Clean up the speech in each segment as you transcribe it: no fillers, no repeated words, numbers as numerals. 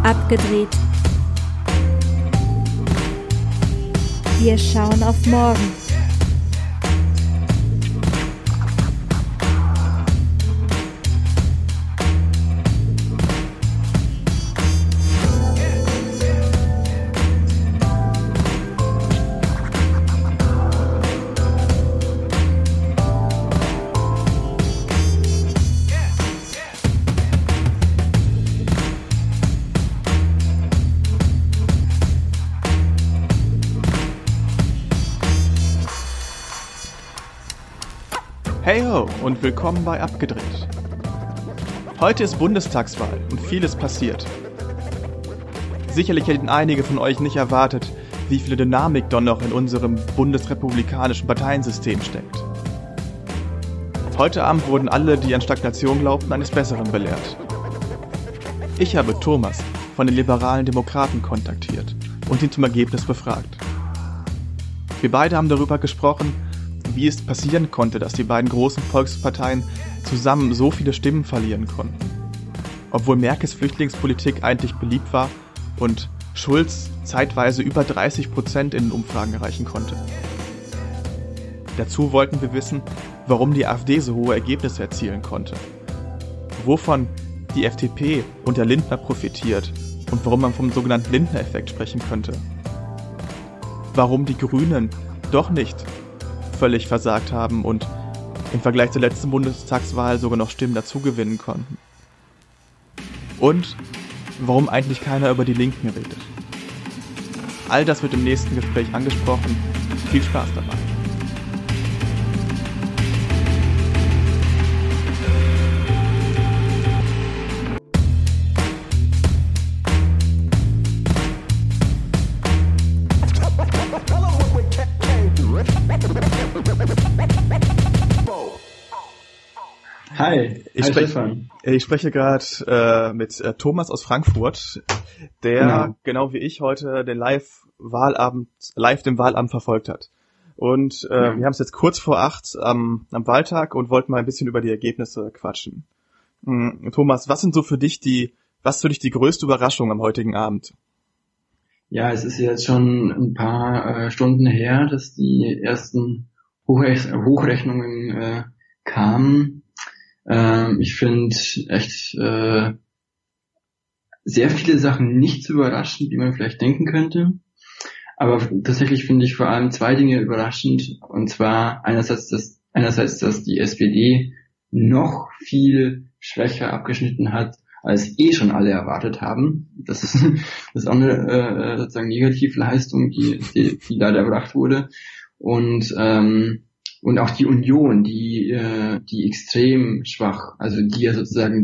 Abgedreht. Wir schauen auf morgen. Hey ho und willkommen bei Abgedreht. Heute ist Bundestagswahl und vieles passiert. Sicherlich hätten einige von euch nicht erwartet, wie viel Dynamik doch noch in unserem bundesrepublikanischen Parteiensystem steckt. Heute Abend wurden alle, die an Stagnation glaubten, eines Besseren belehrt. Ich habe Thomas von den Liberalen Demokraten kontaktiert und ihn zum Ergebnis befragt. Wir beide haben darüber gesprochen, wie es passieren konnte, dass die beiden großen Volksparteien zusammen so viele Stimmen verlieren konnten. Obwohl Merkels Flüchtlingspolitik eigentlich beliebt war und Schulz zeitweise über 30% in den Umfragen erreichen konnte. Dazu wollten wir wissen, warum die AfD so hohe Ergebnisse erzielen konnte, wovon die FDP unter Lindner profitiert und warum man vom sogenannten Lindner-Effekt sprechen könnte. Warum die Grünen doch nicht völlig versagt haben und im Vergleich zur letzten Bundestagswahl sogar noch Stimmen dazugewinnen konnten. Und warum eigentlich keiner über die Linken redet. All das wird im nächsten Gespräch angesprochen. Viel Spaß dabei. Hi, ich spreche gerade mit Thomas aus Frankfurt, der genau wie ich heute den live den Wahlabend verfolgt hat. Und wir haben es jetzt kurz vor 8 am Wahltag und wollten mal ein bisschen über die Ergebnisse quatschen. Thomas, was für dich die größte Überraschung am heutigen Abend? Ja, es ist jetzt schon ein paar Stunden her, dass die ersten Hochrechnungen kamen. Ich finde echt sehr viele Sachen nicht so überraschend, wie man vielleicht denken könnte. Aber tatsächlich finde ich vor allem zwei Dinge überraschend. Und zwar einerseits, dass die SPD noch viel schwächer abgeschnitten hat, als schon alle erwartet haben. Das ist auch eine sozusagen Negativleistung, die leider erbracht wurde. Und auch die Union, die extrem schwach, also die ja sozusagen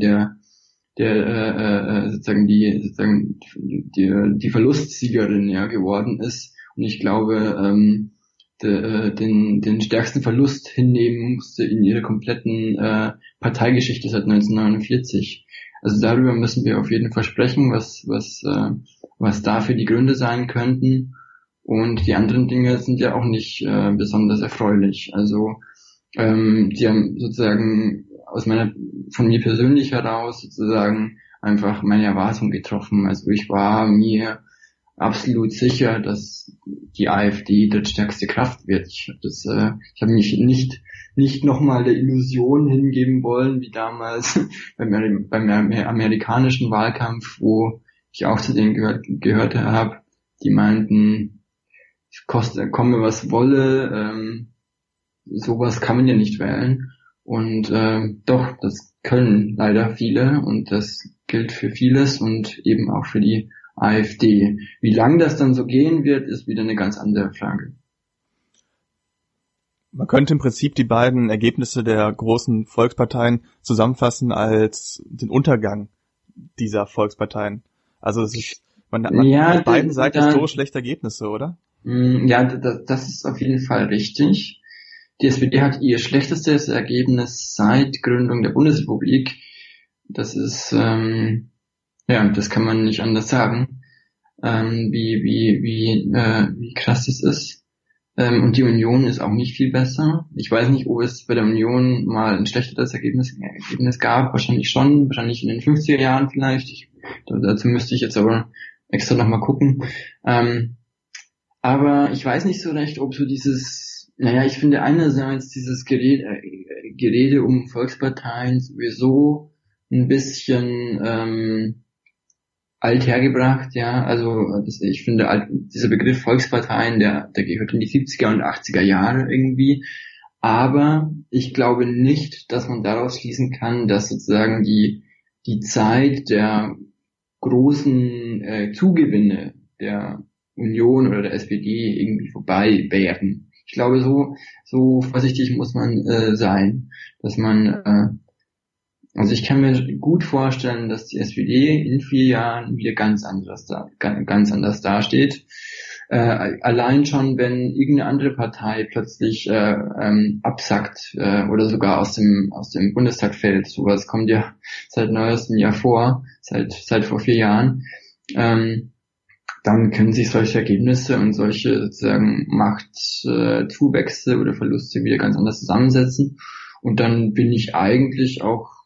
die Verlustsiegerin ja geworden ist. Und ich glaube, den stärksten Verlust hinnehmen musste in ihrer kompletten Parteigeschichte seit 1949. Also darüber müssen wir auf jeden Fall sprechen, was dafür die Gründe sein könnten. Und die anderen Dinge sind ja auch nicht besonders erfreulich. Also die haben sozusagen von mir persönlich heraus sozusagen einfach meine Erwartung getroffen. Also ich war mir absolut sicher, dass die AfD drittstärkste Kraft wird. Ich habe mich nicht nochmal der Illusion hingeben wollen, wie damals beim amerikanischen Wahlkampf, wo ich auch zu denen gehört habe, die meinten, komme was wolle, sowas kann man ja nicht wählen. Und doch, das können leider viele und das gilt für vieles und eben auch für die AfD. Wie lang das dann so gehen wird, ist wieder eine ganz andere Frage. Man könnte im Prinzip die beiden Ergebnisse der großen Volksparteien zusammenfassen als den Untergang dieser Volksparteien. Also es ist, man ja, auf beiden Seiten so schlechte Ergebnisse, oder? Ja, das ist auf jeden Fall richtig. Die SPD hat ihr schlechtestes Ergebnis seit Gründung der Bundesrepublik. Das ist, das kann man nicht anders sagen, wie krass das ist. Und die Union ist auch nicht viel besser. Ich weiß nicht, ob es bei der Union mal ein schlechteres Ergebnis gab. Wahrscheinlich schon. Wahrscheinlich in den 50er Jahren vielleicht. Ich Dazu müsste ich jetzt aber extra nochmal gucken. Aber ich weiß nicht so recht, ob so ich finde einerseits dieses Gerede um Volksparteien sowieso ein bisschen althergebracht, ja, also ich finde dieser Begriff Volksparteien, der gehört in die 70er und 80er Jahre irgendwie, aber ich glaube nicht, dass man daraus schließen kann, dass sozusagen die Zeit der großen Zugewinne der Union oder der SPD irgendwie vorbei wären. Ich glaube, so vorsichtig muss man sein, dass man also ich kann mir gut vorstellen, dass die SPD in 4 Jahren wieder ganz anders dasteht. Allein schon, wenn irgendeine andere Partei plötzlich absackt oder sogar aus dem Bundestag fällt. Sowas kommt ja seit neuestem Jahr vor, seit vor 4 Jahren. Dann können sich solche Ergebnisse und solche sozusagen Machtzuwächse oder Verluste wieder ganz anders zusammensetzen. Und dann bin ich eigentlich auch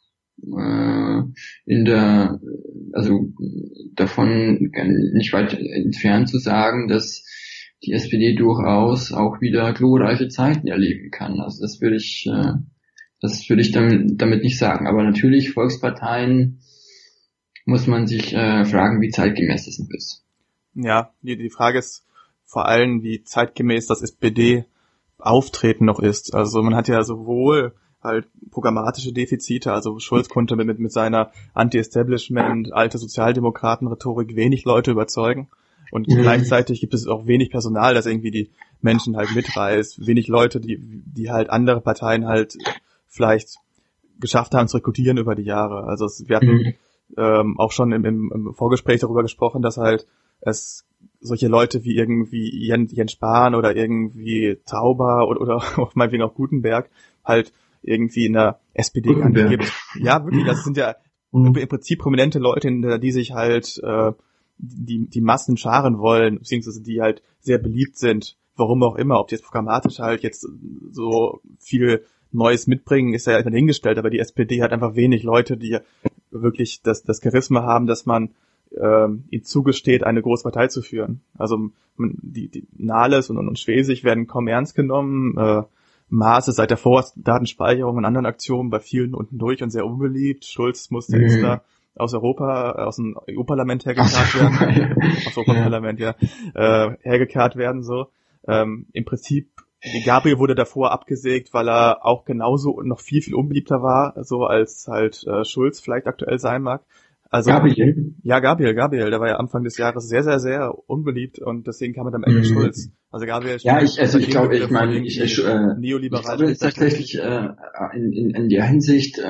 davon nicht weit entfernt zu sagen, dass die SPD durchaus auch wieder glorreiche Zeiten erleben kann. Also das würde ich damit nicht sagen. Aber natürlich, Volksparteien muss man sich fragen, wie zeitgemäß das noch ist. Ja, die Frage ist vor allem, wie zeitgemäß das SPD-Auftreten noch ist. Also man hat ja sowohl halt programmatische Defizite, also Schulz konnte mit seiner Anti-Establishment, alte Sozialdemokraten-Rhetorik wenig Leute überzeugen und gleichzeitig gibt es auch wenig Personal, das irgendwie die Menschen halt mitreißt, wenig Leute, die halt andere Parteien halt vielleicht geschafft haben zu rekrutieren über die Jahre. Also wir hatten auch schon im Vorgespräch darüber gesprochen, dass halt es solche Leute wie irgendwie Jens Spahn oder irgendwie Tauber oder auch meinetwegen auch Gutenberg halt irgendwie in der SPD gibt. Ja, wirklich, das sind ja im Prinzip prominente Leute, die sich halt die Massen scharen wollen, beziehungsweise die halt sehr beliebt sind, warum auch immer, ob die jetzt programmatisch halt jetzt so viel Neues mitbringen, ist ja erstmal dahingestellt, aber die SPD hat einfach wenig Leute, die wirklich das Charisma haben, dass man ihnen zugesteht, eine große Partei zu führen. Also die Nahles und Schwesig werden kaum ernst genommen, Maas ist seit der Vorratsdatenspeicherung und anderen Aktionen bei vielen unten durch und sehr unbeliebt. Schulz musste jetzt da aus dem EU-Parlament hergekarrt werden. Aus dem Europaparlament, hergekarrt werden, so. Im Prinzip, Gabriel wurde davor abgesägt, weil er auch genauso noch viel, viel unbeliebter war, so als halt Schulz vielleicht aktuell sein mag. Also, Gabriel? Ja, Gabriel, der war ja Anfang des Jahres sehr, sehr, sehr unbelieb und deswegen kam er dann Ende Schulz. Also Gabriel. Ich glaube tatsächlich in der Hinsicht,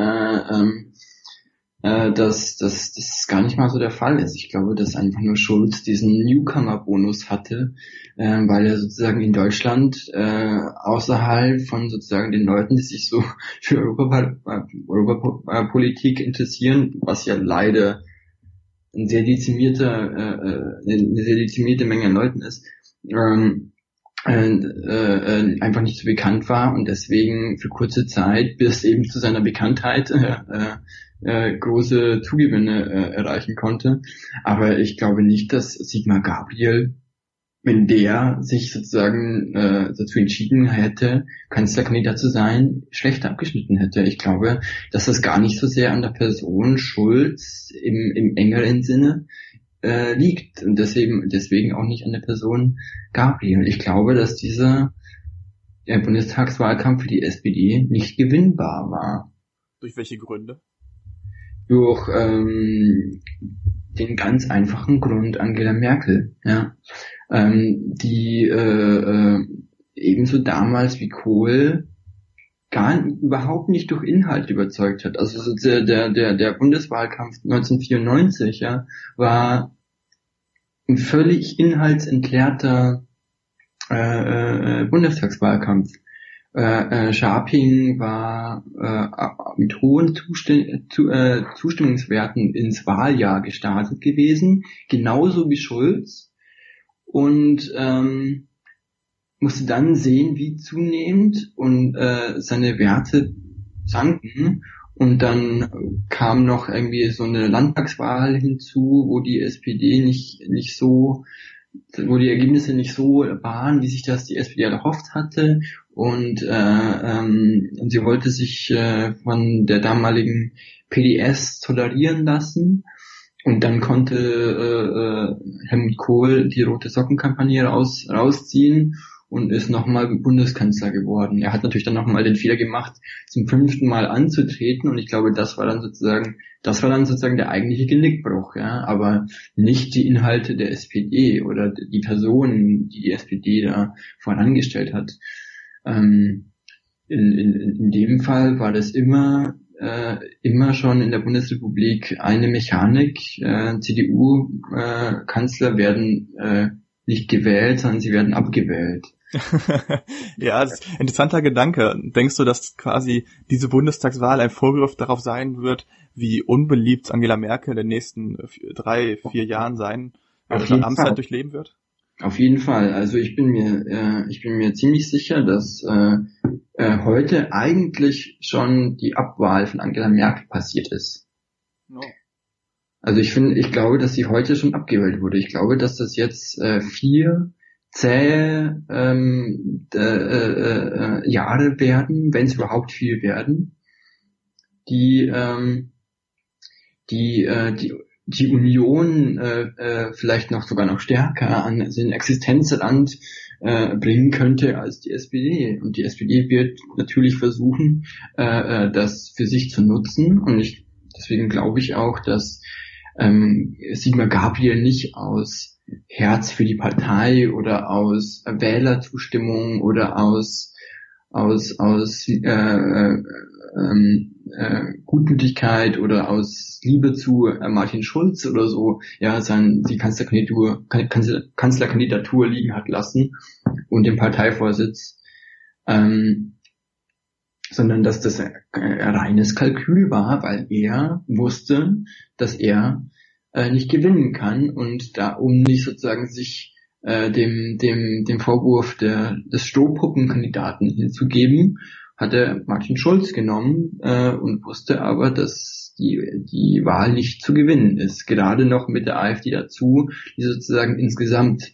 dass das gar nicht mal so der Fall ist. Ich glaube, dass einfach nur Schulz diesen Newcomer-Bonus hatte, weil er sozusagen in Deutschland außerhalb von sozusagen den Leuten, die sich so für Europapolitik interessieren, was ja leider eine sehr dezimierte Menge an Leuten ist, einfach nicht so bekannt war und deswegen für kurze Zeit bis eben zu seiner Bekanntheit große Zugewinne erreichen konnte. Aber ich glaube nicht, dass Sigmar Gabriel, wenn der sich sozusagen dazu entschieden hätte, Kanzlerkandidat zu sein, schlecht abgeschnitten hätte. Ich glaube, dass das gar nicht so sehr an der Person Schulz im engeren Sinne liegt und deswegen auch nicht an der Person Gabriel. Ich glaube, dass dieser Bundestagswahlkampf für die SPD nicht gewinnbar war. Durch welche Gründe? Durch den ganz einfachen Grund Angela Merkel, ja, die ebenso damals wie Kohl überhaupt nicht durch Inhalt überzeugt hat. Also so der Bundeswahlkampf 1994, ja, war ein völlig inhaltsentleerter Bundestagswahlkampf. Scharping war mit hohen Zustimmungswerten ins Wahljahr gestartet gewesen, genauso wie Schulz, und musste dann sehen, wie zunehmend und seine Werte sanken Und dann kam noch irgendwie so eine Landtagswahl hinzu, wo die SPD nicht so, wo die Ergebnisse nicht so waren, wie sich das die SPD erhofft hatte. Und sie wollte sich von der damaligen PDS tolerieren lassen. Und dann konnte Helmut Kohl die Rote Socken-Kampagne rausziehen und ist nochmal Bundeskanzler geworden. Er hat natürlich dann nochmal den Fehler gemacht, zum 5. Mal anzutreten, und ich glaube, das war dann sozusagen der eigentliche Genickbruch, ja, aber nicht die Inhalte der SPD oder die Personen, die SPD da vorangestellt hat. In dem Fall war das immer schon in der Bundesrepublik eine Mechanik. CDU-Kanzler werden nicht gewählt, sondern sie werden abgewählt. Ja, das ist ein interessanter Gedanke. Denkst du, dass quasi diese Bundestagswahl ein Vorgriff darauf sein wird, wie unbeliebt Angela Merkel in den nächsten 3-4 Jahren sein Amtszeit durchleben wird? Auf jeden Fall. Also ich bin mir ziemlich sicher, dass heute eigentlich schon die Abwahl von Angela Merkel passiert ist. No. Also ich glaube, dass sie heute schon abgewählt wurde. Ich glaube, dass das jetzt 4 zähe Jahre werden, wenn es überhaupt viel werden, die Union vielleicht sogar noch stärker an den Existenzrand bringen könnte als die SPD. Und die SPD wird natürlich versuchen, das für sich zu nutzen. Und deswegen glaube ich auch, dass Sigmar Gabriel nicht aus Herz für die Partei oder aus Wählerzustimmung oder aus Gutmütigkeit oder aus Liebe zu Martin Schulz oder so, ja, die Kanzlerkandidatur liegen hat lassen und den Parteivorsitz, sondern dass das ein reines Kalkül war, weil er wusste, dass er nicht gewinnen kann, und da, um nicht sozusagen sich dem Vorwurf des Strohpuppenkandidaten hinzugeben, hat er Martin Schulz genommen und wusste aber, dass die Wahl nicht zu gewinnen ist. Gerade noch mit der AfD dazu, die sozusagen insgesamt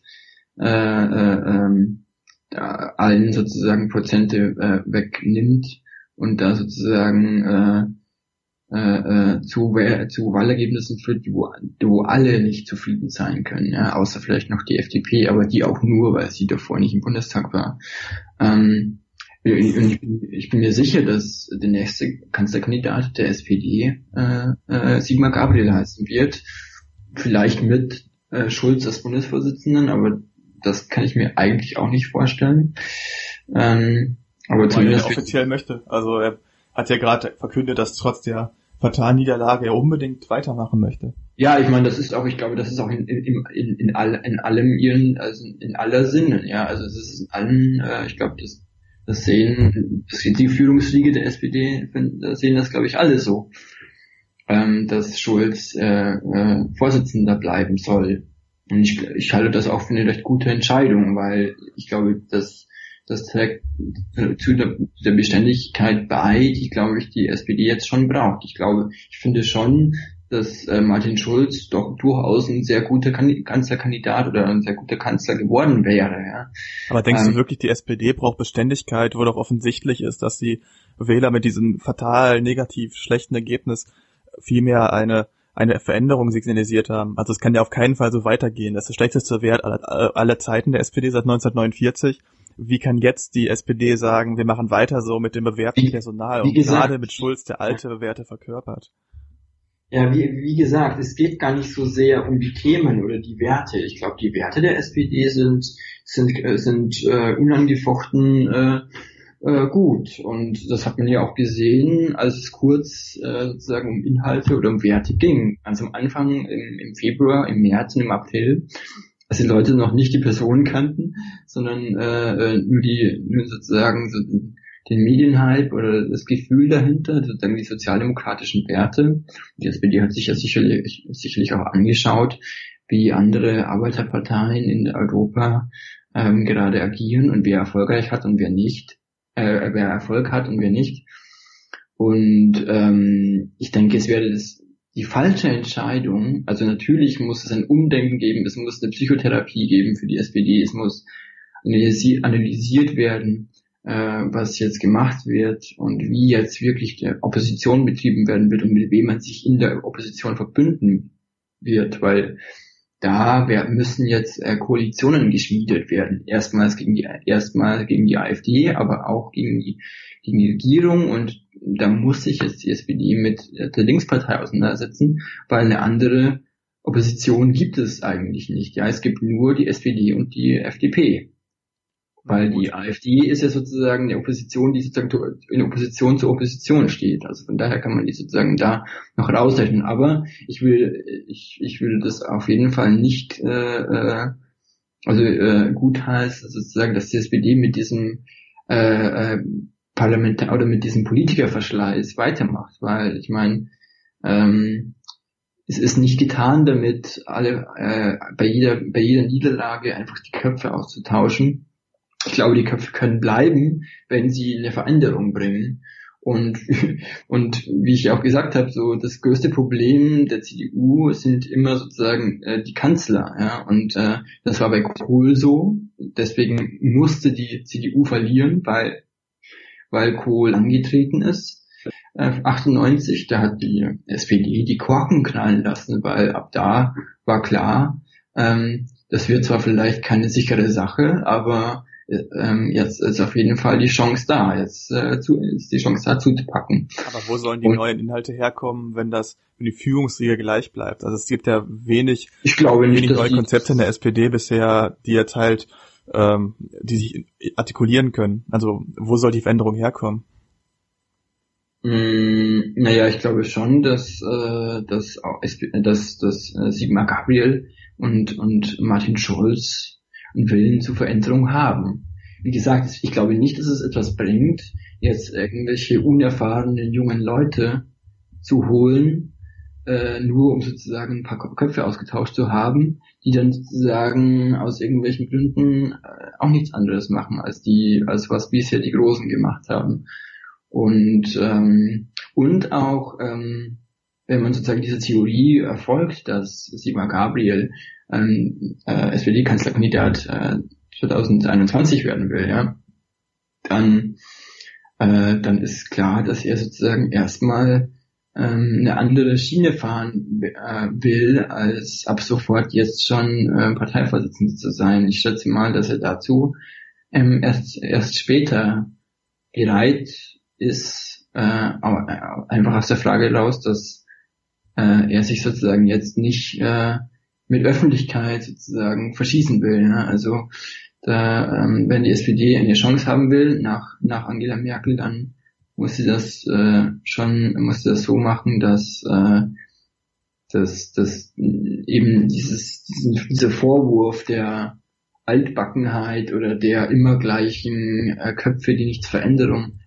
allen sozusagen Prozente wegnimmt und da sozusagen zu Wahlergebnissen führt, wo alle nicht zufrieden sein können, ja, außer vielleicht noch die FDP, aber die auch nur, weil sie davor nicht im Bundestag war. Ich bin mir sicher, dass der nächste Kanzlerkandidat der SPD Sigmar Gabriel heißen wird. Vielleicht mit Schulz als Bundesvorsitzenden, aber das kann ich mir eigentlich auch nicht vorstellen. Aber zumindest er offiziell möchte. Also er hat ja gerade verkündet, dass trotz der fatalen Niederlage er unbedingt weitermachen möchte. Ja, ich meine, ich glaube, das ist auch in allem also in aller Sinnen, ja, also es ist in allen, ich glaube, die Führungsriege der SPD sehen das, glaube ich, alle so, dass Schulz Vorsitzender bleiben soll. Und ich halte das auch für eine recht gute Entscheidung, weil ich glaube, das trägt zu der Beständigkeit bei, die, glaube ich, die SPD jetzt schon braucht. Ich finde schon, dass Martin Schulz doch durchaus ein sehr guter Kanzlerkandidat oder ein sehr guter Kanzler geworden wäre. Ja. Aber denkst du wirklich, die SPD braucht Beständigkeit, wo doch offensichtlich ist, dass die Wähler mit diesem fatal negativ schlechten Ergebnis vielmehr eine Veränderung signalisiert haben? Also es kann ja auf keinen Fall so weitergehen. Das ist der schlechteste Wert aller Zeiten der SPD seit 1949. Wie kann jetzt die SPD sagen, wir machen weiter so mit dem bewährten Personal und gerade mit Schulz, der alte Werte verkörpert? Ja, wie gesagt, es geht gar nicht so sehr um die Themen oder die Werte. Ich glaube, die Werte der SPD sind unangefochten gut. Und das hat man ja auch gesehen, als es kurz sozusagen um Inhalte oder um Werte ging. Ganz am Anfang im Februar, im März und im April, als die Leute noch nicht die Person kannten, sondern nur sozusagen so den Medienhype oder das Gefühl dahinter, sozusagen die sozialdemokratischen Werte. Die SPD hat sich ja sicherlich auch angeschaut, wie andere Arbeiterparteien in Europa gerade agieren und wer erfolgreich hat und wer nicht, wer Erfolg hat und wer nicht. Und ich denke, es wäre die falsche Entscheidung. Also natürlich muss es ein Umdenken geben, es muss eine Psychotherapie geben für die SPD, es muss analysiert werden, was jetzt gemacht wird und wie jetzt wirklich die Opposition betrieben werden wird und mit wem man sich in der Opposition verbünden wird, weil da müssen jetzt Koalitionen geschmiedet werden. Erstmal gegen die AfD, aber auch gegen die Regierung, und da muss sich jetzt die SPD mit der Linkspartei auseinandersetzen, weil eine andere Opposition gibt es eigentlich nicht. Ja, es gibt nur die SPD und die FDP. Weil die AfD ist ja sozusagen eine Opposition, die sozusagen in Opposition zur Opposition steht. Also von daher kann man die sozusagen da noch rausrechnen. Aber ich will das auf jeden Fall nicht gutheißen, sozusagen, dass die SPD mit diesem Parlamentar oder mit diesem Politikerverschleiß weitermacht. Weil ich meine, es ist nicht getan, damit alle bei jeder Niederlage einfach die Köpfe auszutauschen. Ich glaube, die Köpfe können bleiben, wenn sie eine Veränderung bringen. Und wie ich auch gesagt habe, so das größte Problem der CDU sind immer sozusagen die Kanzler. Ja? Und das war bei Kohl so. Deswegen musste die CDU verlieren, weil Kohl angetreten ist. 98, da hat die SPD die Korken knallen lassen, weil ab da war klar, das wird zwar vielleicht keine sichere Sache, aber jetzt ist auf jeden Fall die Chance da, ist die Chance da zuzupacken. Aber wo sollen die neuen Inhalte herkommen, wenn die Führungsriege gleich bleibt? Also es gibt ja wenig neue Konzepte in der SPD bisher, die jetzt halt, die sich artikulieren können. Also wo soll die Veränderung herkommen? Naja, ich glaube schon, dass Sigmar Gabriel und Martin Schulz einen Willen zur Veränderung haben. Wie gesagt, ich glaube nicht, dass es etwas bringt, jetzt irgendwelche unerfahrenen jungen Leute zu holen, nur um sozusagen ein paar Köpfe ausgetauscht zu haben, die dann sozusagen aus irgendwelchen Gründen auch nichts anderes machen als was bisher die Großen gemacht haben. Und auch wenn man sozusagen diese Theorie erfolgt, dass Sigmar Gabriel SPD-Kanzlerkandidat 2021 werden will, ja, dann ist klar, dass er sozusagen erstmal eine andere Schiene fahren will, als ab sofort jetzt schon Parteivorsitzender zu sein. Ich schätze mal, dass er dazu erst später bereit ist, einfach aus der Frage raus, dass er sich sozusagen jetzt nicht mit Öffentlichkeit sozusagen verschießen will. Ja? Also wenn die SPD eine Chance haben will nach Angela Merkel, dann muss sie das so machen, dass eben dieser Vorwurf der Altbackenheit oder der immer gleichen Köpfe, die nichts verändern,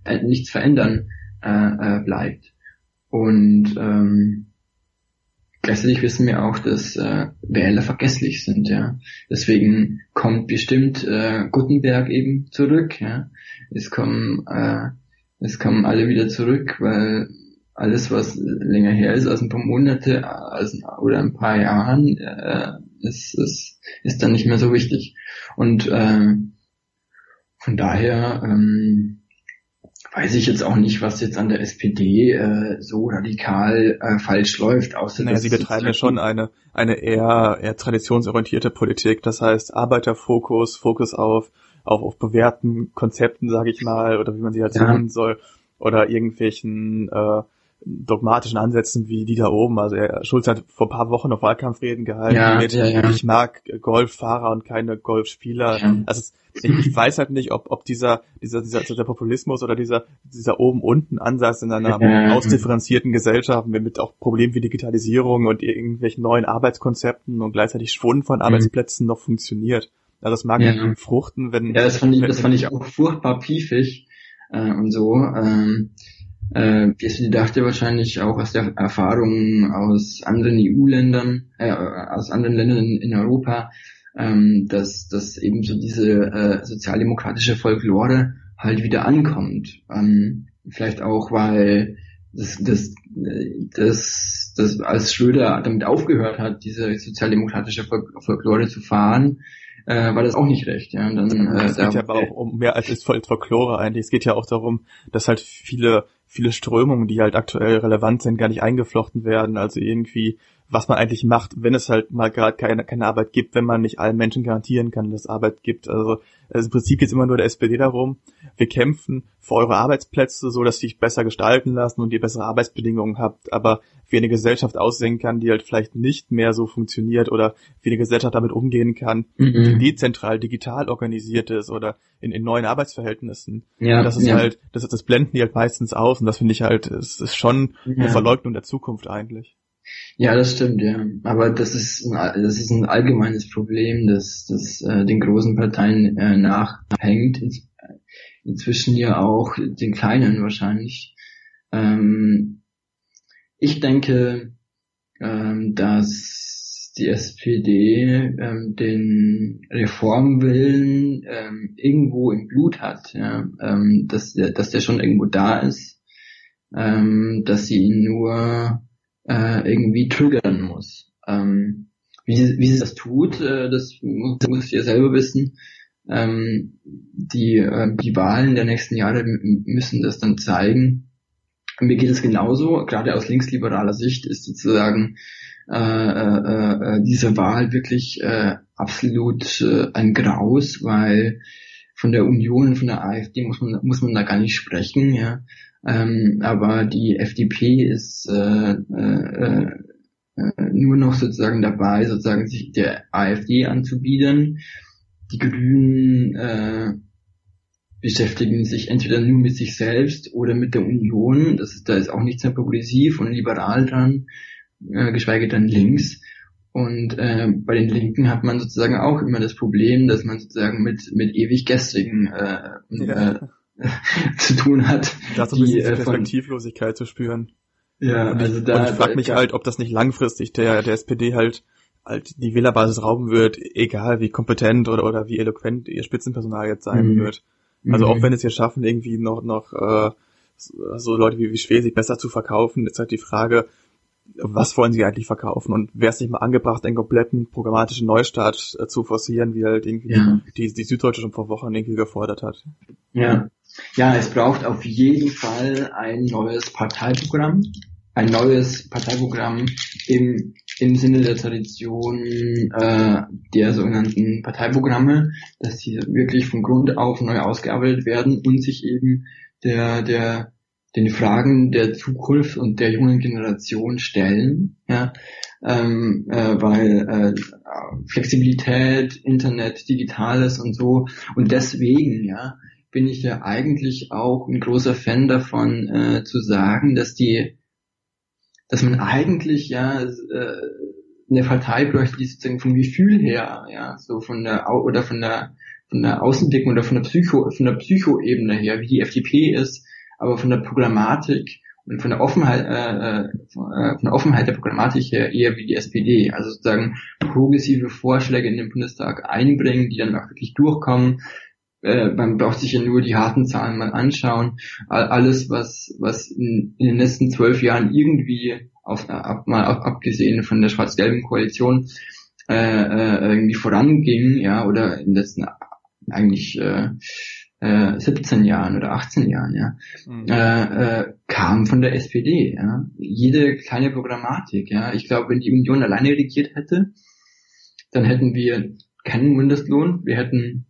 bleibt. Und gleichzeitig wissen wir auch, dass Wähler vergesslich sind. Ja, deswegen kommt bestimmt Guttenberg eben zurück. Ja, es kommen alle wieder zurück, weil alles, was länger her ist als ein paar Monate oder ein paar Jahren, ist dann nicht mehr so wichtig. Und von daher weiß ich jetzt auch nicht, was jetzt an der SPD so radikal falsch läuft. Außer sie betreiben ja schon eine eher traditionsorientierte Politik. Das heißt Arbeiterfokus, Fokus auf bewährten Konzepten, sage ich mal, oder wie man sie halt nennen soll, oder irgendwelchen dogmatischen Ansätzen wie die da oben. Also Schulz hat vor ein paar Wochen noch Wahlkampfreden gehalten ich mag Golffahrer und keine Golfspieler. Ja. Also ich weiß halt nicht, ob dieser Populismus oder dieser Oben-Unten-Ansatz in einer ausdifferenzierten Gesellschaft mit auch Problemen wie Digitalisierung und irgendwelchen neuen Arbeitskonzepten und gleichzeitig Schwund von Arbeitsplätzen noch funktioniert. Also das mag fruchten, wenn... Ja, das fand ich auch furchtbar piefig und so. PSD dachte wahrscheinlich auch aus der Erfahrung aus anderen EU-Ländern, aus anderen Ländern in Europa, dass eben so diese sozialdemokratische Folklore halt wieder ankommt. Vielleicht auch, weil das als Schröder damit aufgehört hat, diese sozialdemokratische Folklore zu fahren, war das auch nicht recht. Ja. Und dann, es geht ja aber auch um mehr als Folklore eigentlich. Es geht ja auch darum, dass halt viele Strömungen, die halt aktuell relevant sind, gar nicht eingeflochten werden. Also irgendwie, was man eigentlich macht, wenn es halt mal gerade keine Arbeit gibt, wenn man nicht allen Menschen garantieren kann, dass es Arbeit gibt. Also im Prinzip geht es immer nur der SPD darum, wir kämpfen für eure Arbeitsplätze, so dass sie sich besser gestalten lassen und ihr bessere Arbeitsbedingungen habt, aber wie eine Gesellschaft aussehen kann, die halt vielleicht nicht mehr so funktioniert oder wie eine Gesellschaft damit umgehen kann, die dezentral, digital organisiert ist oder in neuen Arbeitsverhältnissen. Ja, das ist halt, das blenden die halt meistens aus und das finde ich halt, es ist schon eine Verleugnung der Zukunft eigentlich. Ja, das stimmt, ja. Aber das ist ein allgemeines Problem, das den großen Parteien nachhängt, inzwischen ja auch den kleinen wahrscheinlich. Ich denke, dass die SPD den Reformwillen irgendwo im Blut hat, ja, dass der schon irgendwo da ist, dass sie ihn nur irgendwie triggern muss. Wie sie das tut, das muss ich ja selber wissen. Die Wahlen der nächsten Jahre müssen das dann zeigen. Mir geht es genauso, gerade aus linksliberaler Sicht ist sozusagen diese Wahl wirklich absolut ein Graus, weil von der Union und von der AfD muss man da gar nicht sprechen, ja. Aber die FDP ist nur noch sozusagen dabei, sozusagen sich der AfD anzubiedern. Die Grünen beschäftigen sich entweder nur mit sich selbst oder mit der Union. Da ist auch nichts mehr progressiv und liberal dran, geschweige denn links. Und bei den Linken hat man sozusagen auch immer das Problem, dass man sozusagen mit ewig Gestrigen zu tun hat. Da so ein bisschen Perspektivlosigkeit zu spüren. Ja, und ich frage mich halt, ob das nicht langfristig der SPD halt die Wählerbasis rauben wird, egal wie kompetent oder wie eloquent ihr Spitzenpersonal jetzt sein wird. Also auch wenn es hier schaffen, irgendwie noch so Leute wie Schwesig besser zu verkaufen, ist halt die Frage, was wollen sie eigentlich verkaufen und wäre es nicht mal angebracht, einen kompletten programmatischen Neustart zu forcieren, wie halt irgendwie die Süddeutsche schon vor Wochen irgendwie gefordert hat. Ja, es braucht auf jeden Fall ein neues Parteiprogramm. Ein neues Parteiprogramm im Sinne der Tradition der sogenannten Parteiprogramme, dass sie wirklich von Grund auf neu ausgearbeitet werden und sich eben den Fragen der Zukunft und der jungen Generation stellen, ja, weil Flexibilität, Internet, Digitales und so, und deswegen, ja, bin ich ja eigentlich auch ein großer Fan davon, zu sagen, dass man eigentlich eine Partei bräuchte, die sozusagen vom Gefühl her, ja, so von der Außenblick oder von der Psychoebene her, wie die FDP ist, aber von der Programmatik und von der Offenheit der Programmatik her eher wie die SPD. Also sozusagen progressive Vorschläge in den Bundestag einbringen, die dann auch wirklich durchkommen. Man braucht sich ja nur die harten Zahlen mal anschauen. Alles, was in den letzten 12 Jahren irgendwie abgesehen von der schwarz-gelben Koalition irgendwie voranging, ja, oder in den letzten eigentlich 17 Jahren oder 18 Jahren, ja, kam von der SPD, ja. Jede kleine Programmatik, ja. Ich glaube, wenn die Union alleine regiert hätte, dann hätten wir keinen Mindestlohn, wir hätten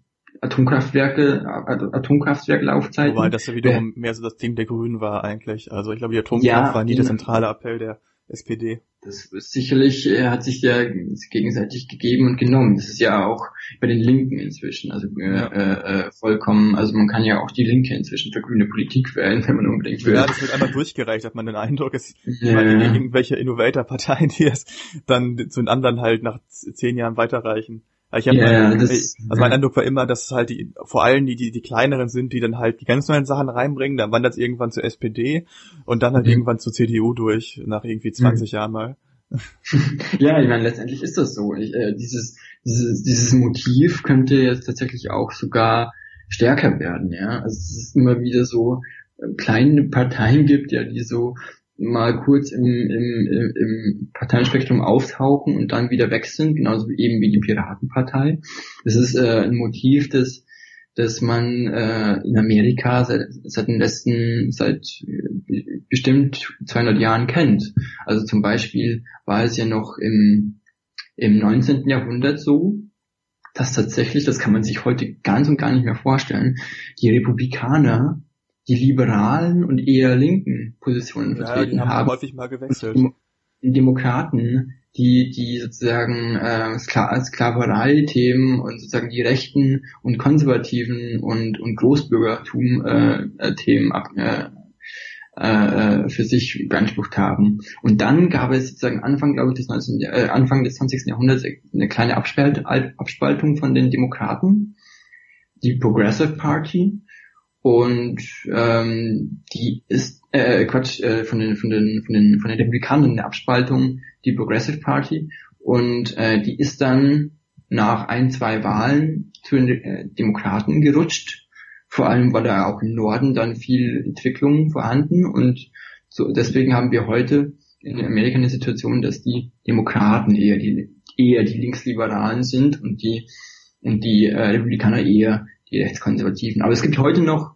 Atomkraftwerklaufzeiten. Wobei das ja wiederum mehr so das Ding der Grünen war eigentlich. Also ich glaube, die Atomkraft war nie der zentrale Appell der SPD. Das ist sicherlich hat sich ja gegenseitig gegeben und genommen. Das ist ja auch bei den Linken inzwischen, also vollkommen, also man kann ja auch die Linke inzwischen für grüne Politik wählen, wenn man unbedingt will. Ja, das wird einmal durchgereicht, hat man den Eindruck, es irgendwelche Innovator-Parteien, die es dann zu den anderen halt nach 10 Jahren weiterreichen. Mein Eindruck war immer, dass es halt vor allem die kleineren sind, die dann halt die ganz neuen Sachen reinbringen, dann wandert es irgendwann zur SPD und dann halt irgendwann zur CDU durch, nach irgendwie 20 Jahren mal. Ja, ich meine, letztendlich ist das so. Dieses Motiv könnte jetzt tatsächlich auch sogar stärker werden, ja. Also es ist immer wieder so, kleine Parteien gibt, ja, die so mal kurz im Parteienspektrum auftauchen und dann wieder weg sind, genauso eben wie die Piratenpartei. Das ist ein Motiv, dass man in Amerika seit bestimmt 200 Jahren kennt. Also zum Beispiel war es ja noch im 19. Jahrhundert so, dass tatsächlich, das kann man sich heute ganz und gar nicht mehr vorstellen, die Republikaner die liberalen und eher linken Positionen vertreten haben. Häufig mal gewechselt. Die Demokraten, die sozusagen Sklaverei-Themen und sozusagen die rechten und konservativen und Großbürgertum-Themen für sich beansprucht haben. Und dann gab es sozusagen Anfang des 20. Jahrhunderts eine kleine Abspaltung von den Demokraten, die Progressive Party. Und die ist von den Republikanern eine Abspaltung, die Progressive Party, und die ist dann nach 1-2 Wahlen zu den Demokraten gerutscht. Vor allem war da auch im Norden dann viel Entwicklung vorhanden, und so deswegen haben wir heute in Amerika eine Situation, dass die Demokraten eher die Linksliberalen sind und die Republikaner eher die Rechtskonservativen. Aber es gibt heute noch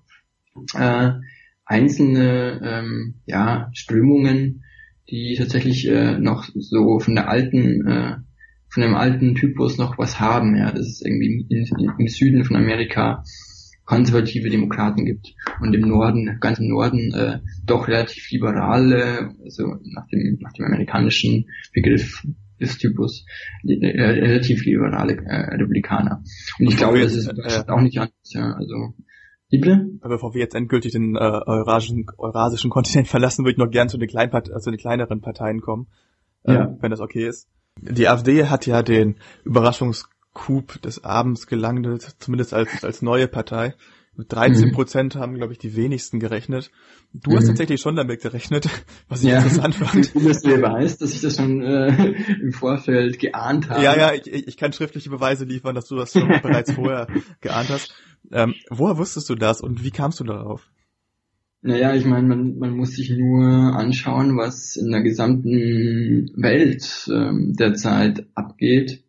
einzelne Strömungen, die tatsächlich noch so von dem alten Typus noch was haben. Ja, dass es irgendwie im Süden von Amerika konservative Demokraten gibt und ganz im Norden doch relativ liberale, also nach dem amerikanischen Begriff des Typus relativ liberale Republikaner. Und ich glaube, das ist auch nicht anders. Ja, also bevor wir jetzt endgültig den eurasischen Kontinent verlassen, würde ich noch gern zu den kleineren Parteien kommen, wenn das okay ist. Die AfD hat ja den Überraschungscoup des Abends gelandet, zumindest als neue Partei. Mit 13% haben, glaube ich, die wenigsten gerechnet. Du hast tatsächlich schon damit gerechnet, was ich interessant fand. Dass du weißt, dass ich das schon im Vorfeld geahnt habe. Ja, ich kann schriftliche Beweise liefern, dass du das schon bereits vorher geahnt hast. Woher wusstest du das und wie kamst du darauf? Naja, ich meine, man muss sich nur anschauen, was in der gesamten Welt derzeit abgeht.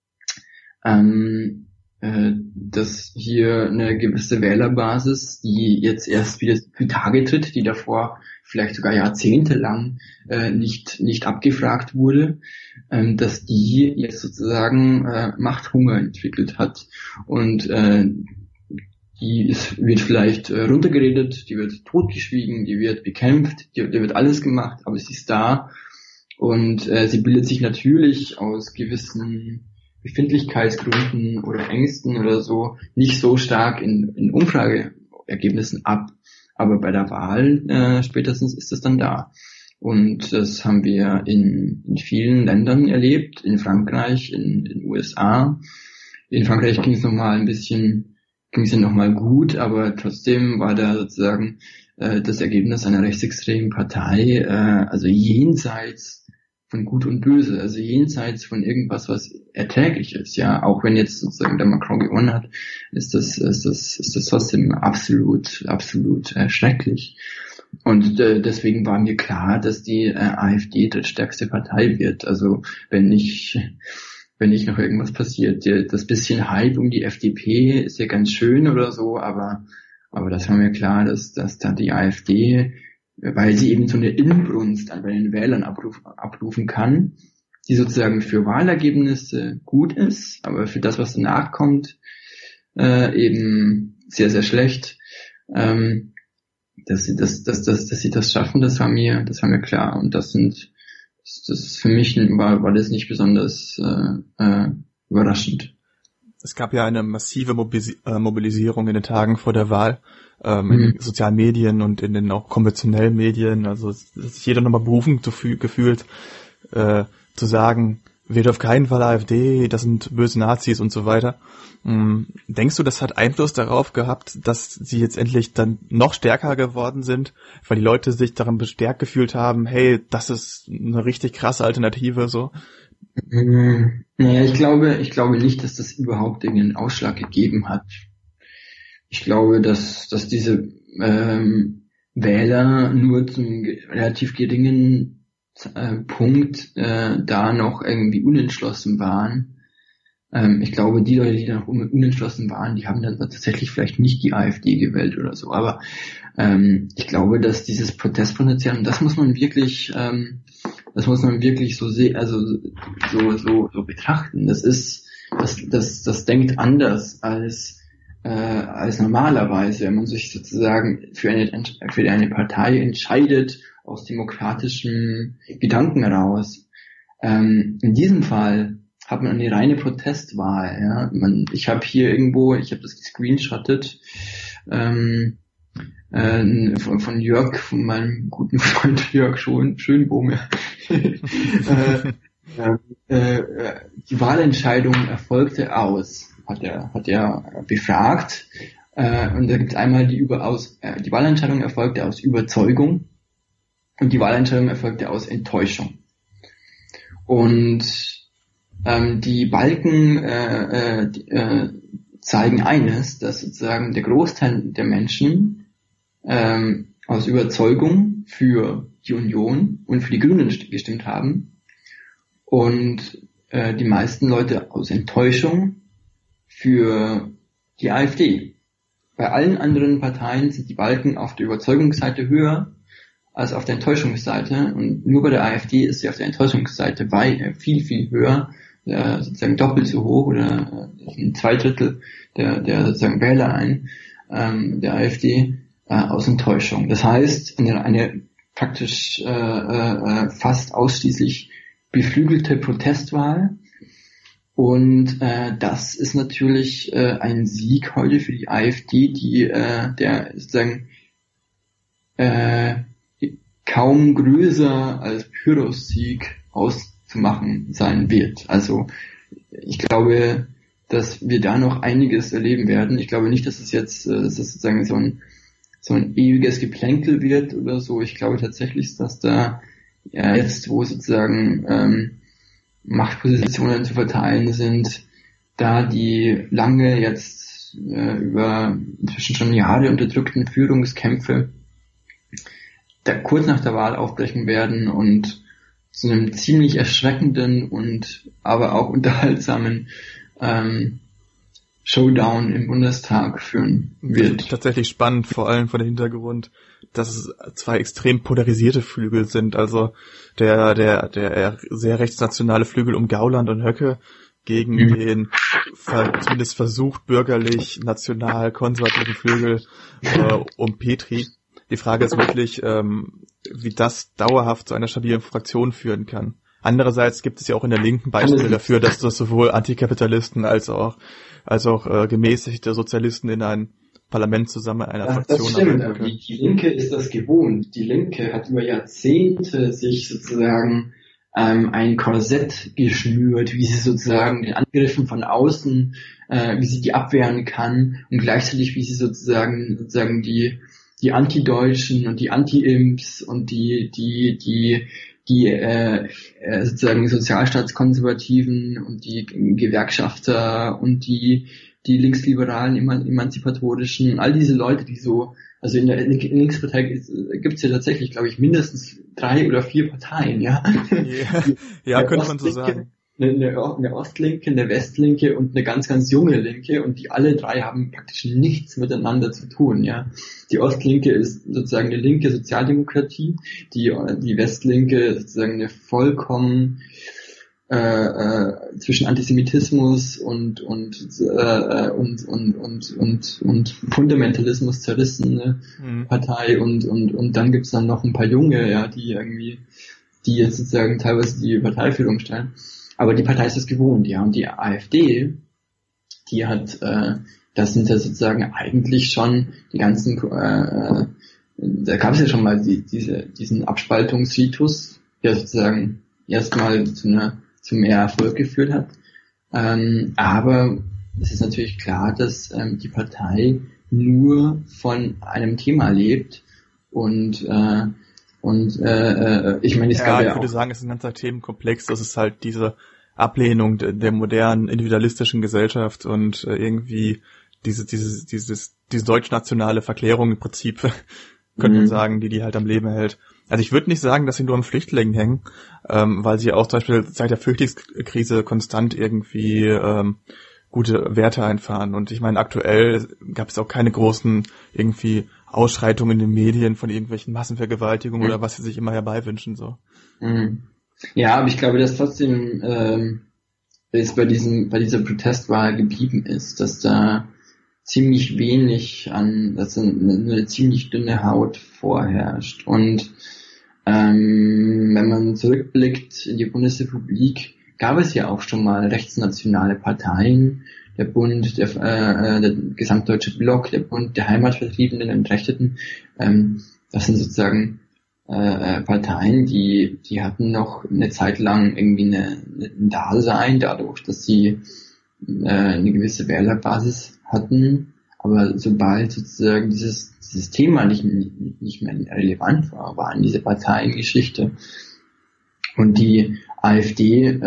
Dass hier eine gewisse Wählerbasis, die jetzt erst wieder zutage tritt, die davor vielleicht sogar jahrzehntelang nicht abgefragt wurde, dass die jetzt sozusagen Machthunger entwickelt hat. Und wird vielleicht runtergeredet, die wird totgeschwiegen, die wird bekämpft, die wird alles gemacht, aber sie ist da, und sie bildet sich natürlich aus gewissen Befindlichkeitsgründen oder Ängsten oder so nicht so stark in Umfrageergebnissen ab, aber bei der Wahl spätestens ist es dann da. Und das haben wir in vielen Ländern erlebt, in Frankreich, in den USA. In Frankreich ging es nochmal gut, aber trotzdem war da sozusagen das Ergebnis einer rechtsextremen Partei, also jenseits von Gut und Böse, also jenseits von irgendwas, was erträglich ist, ja, auch wenn jetzt sozusagen der Macron gewonnen hat, ist das trotzdem absolut schrecklich. Und deswegen war mir klar, dass die AfD drittstärkste Partei wird. Also wenn nicht noch irgendwas passiert, das bisschen Hype um die FDP ist ja ganz schön oder so, aber das war mir klar, dass da die AfD, weil sie eben so eine Inbrunst bei den Wählern abrufen kann, die sozusagen für Wahlergebnisse gut ist, aber für das, was danach kommt, eben sehr, sehr schlecht. Dass sie das schaffen, das war mir klar. Und das für mich war das nicht besonders überraschend. Es gab ja eine massive Mobilisierung in den Tagen vor der Wahl, in den sozialen Medien und in den auch konventionellen Medien. Also dass sich jeder nochmal berufen gefühlt, zu sagen, wählt auf keinen Fall AfD, das sind böse Nazis und so weiter. Denkst du, das hat Einfluss darauf gehabt, dass sie jetzt endlich dann noch stärker geworden sind, weil die Leute sich daran bestärkt gefühlt haben, hey, das ist eine richtig krasse Alternative, so? Naja, ich glaube nicht, dass das überhaupt irgendeinen Ausschlag gegeben hat. Ich glaube, dass diese Wähler nur zum relativ geringen Punkt da noch irgendwie unentschlossen waren. Ich glaube, die Leute, die da noch unentschlossen waren, die haben dann tatsächlich vielleicht nicht die AfD gewählt oder so. Aber ich glaube, dass dieses Protestpotenzial, und das muss man wirklich so sehen, also so betrachten. Das denkt anders als normalerweise, wenn man sich sozusagen für eine Partei entscheidet aus demokratischem Gedanken heraus. In diesem Fall hat man eine reine Protestwahl. Ja? Ich habe das gescreenshottet von Jörg, von meinem guten Freund Jörg Schönbohm. Die Wahlentscheidung erfolgte hat er befragt, und da gibt es einmal die Wahlentscheidung erfolgte aus Überzeugung und die Wahlentscheidung erfolgte aus Enttäuschung. Und die Balken zeigen eines, dass sozusagen der Großteil der Menschen aus Überzeugung für die Union und für die Grünen gestimmt haben und die meisten Leute aus Enttäuschung für die AfD. Bei allen anderen Parteien sind die Balken auf der Überzeugungsseite höher als auf der Enttäuschungsseite, und nur bei der AfD ist sie auf der Enttäuschungsseite viel, viel höher, sozusagen doppelt so hoch, oder 2/3 der sozusagen Wähler der AfD aus Enttäuschung. Das heißt, eine praktisch fast ausschließlich beflügelte Protestwahl. Und das ist natürlich ein Sieg heute für die AfD, der sozusagen kaum größer als Pyrrhus-Sieg auszumachen sein wird. Also ich glaube, dass wir da noch einiges erleben werden. Ich glaube nicht, dass es jetzt sozusagen so ein ewiges Geplänkel wird oder so. Ich glaube tatsächlich, dass da jetzt, wo sozusagen Machtpositionen zu verteilen sind, da die lange jetzt über inzwischen schon Jahre unterdrückten Führungskämpfe da kurz nach der Wahl aufbrechen werden und zu einem ziemlich erschreckenden und aber auch unterhaltsamen Showdown im Bundestag führen wird. Tatsächlich spannend, vor allem vor dem Hintergrund, dass es zwei extrem polarisierte Flügel sind. Also der sehr rechtsnationale Flügel um Gauland und Höcke gegen den zumindest versucht bürgerlich national konservativen Flügel um Petri. Die Frage ist wirklich, wie das dauerhaft zu einer stabilen Fraktion führen kann. Andererseits gibt es ja auch in der Linken Beispiele dafür, dass das sowohl Antikapitalisten als auch gemäßigte Sozialisten in ein Parlament zusammen in einer Fraktion das stimmt, aber die Linke ist das gewohnt. Die Linke hat über Jahrzehnte sich sozusagen ein Korsett geschnürt, wie sie sozusagen den Angriffen von außen, wie sie die abwehren kann, und gleichzeitig wie sie sozusagen die Anti-Deutschen und die Anti-Imps und die sozusagen Sozialstaatskonservativen und die Gewerkschafter und die linksliberalen, emanzipatorischen, all diese Leute, die so, also in der Linkspartei gibt's ja tatsächlich, glaube ich, mindestens 3 oder 4 Parteien, ja. Ja, könnte man so sagen. Eine Ostlinke, eine Westlinke und eine ganz, ganz junge Linke, und die alle 3 haben praktisch nichts miteinander zu tun, ja. Die Ostlinke ist sozusagen eine linke Sozialdemokratie, die Westlinke sozusagen eine vollkommen zwischen Antisemitismus und Fundamentalismus zerrissene Partei, und dann gibt's dann noch ein paar Junge, ja, die jetzt sozusagen teilweise die Parteiführung stellen. Aber die Partei ist das gewohnt, ja, und die AfD, die hat, das sind ja sozusagen eigentlich schon die ganzen, da gab es ja schon mal diesen Abspaltungsritus, der sozusagen erstmal zu mehr Erfolg geführt hat. Aber es ist natürlich klar, dass die Partei nur von einem Thema lebt, und ich meine, es gab ja auch... Ich würde sagen, es ist ein ganzer Themenkomplex. Das ist halt diese Ablehnung der modernen individualistischen Gesellschaft und irgendwie diese deutschnationale Verklärung im Prinzip könnte man sagen, die halt am Leben hält. Also ich würde nicht sagen, dass sie nur an Flüchtlingen hängen, weil sie auch zum Beispiel seit der Flüchtlingskrise konstant irgendwie gute Werte einfahren. Und ich meine, aktuell gab es auch keine großen irgendwie Ausschreitungen in den Medien von irgendwelchen Massenvergewaltigungen oder was sie sich immer herbeiwünschen. So. Ja, aber ich glaube, dass trotzdem es bei dieser Protestwahl geblieben ist, dass da ziemlich wenig dass eine ziemlich dünne Haut vorherrscht. Und wenn man zurückblickt in die Bundesrepublik, gab es ja auch schon mal rechtsnationale Parteien, der Bund, der gesamtdeutsche Block, der Bund der Heimatvertriebenen und Entrechteten. Das sind sozusagen Parteien, die hatten noch eine Zeit lang irgendwie ein Dasein dadurch, dass sie eine gewisse Wählerbasis hatten. Aber sobald sozusagen dieses Thema nicht mehr relevant war, waren diese Parteien Geschichte. Und die AfD,